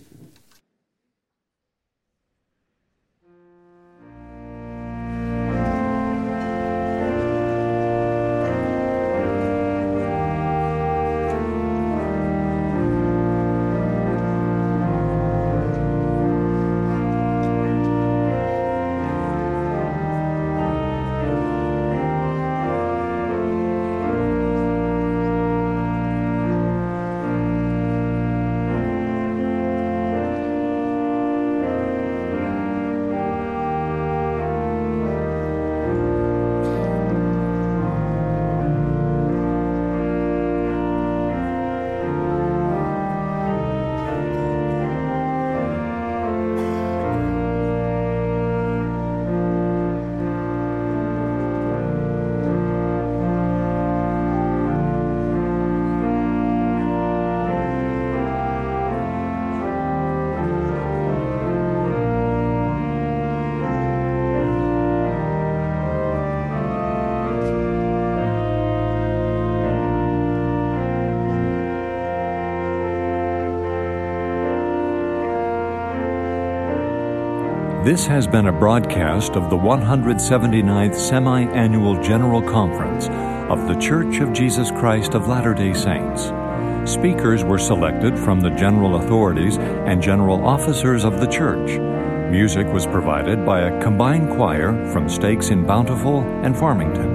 I: This has been a broadcast of the 179th Semi-Annual General Conference of The Church of Jesus Christ of Latter-day Saints. Speakers were selected from the general authorities and general officers of the church. Music was provided by a combined choir from stakes in Bountiful and Farmington.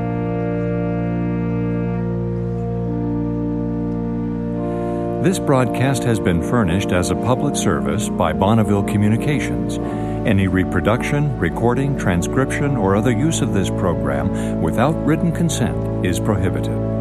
I: This broadcast has been furnished as a public service by Bonneville Communications. Any reproduction, recording, transcription, or other use of this program without written consent is prohibited.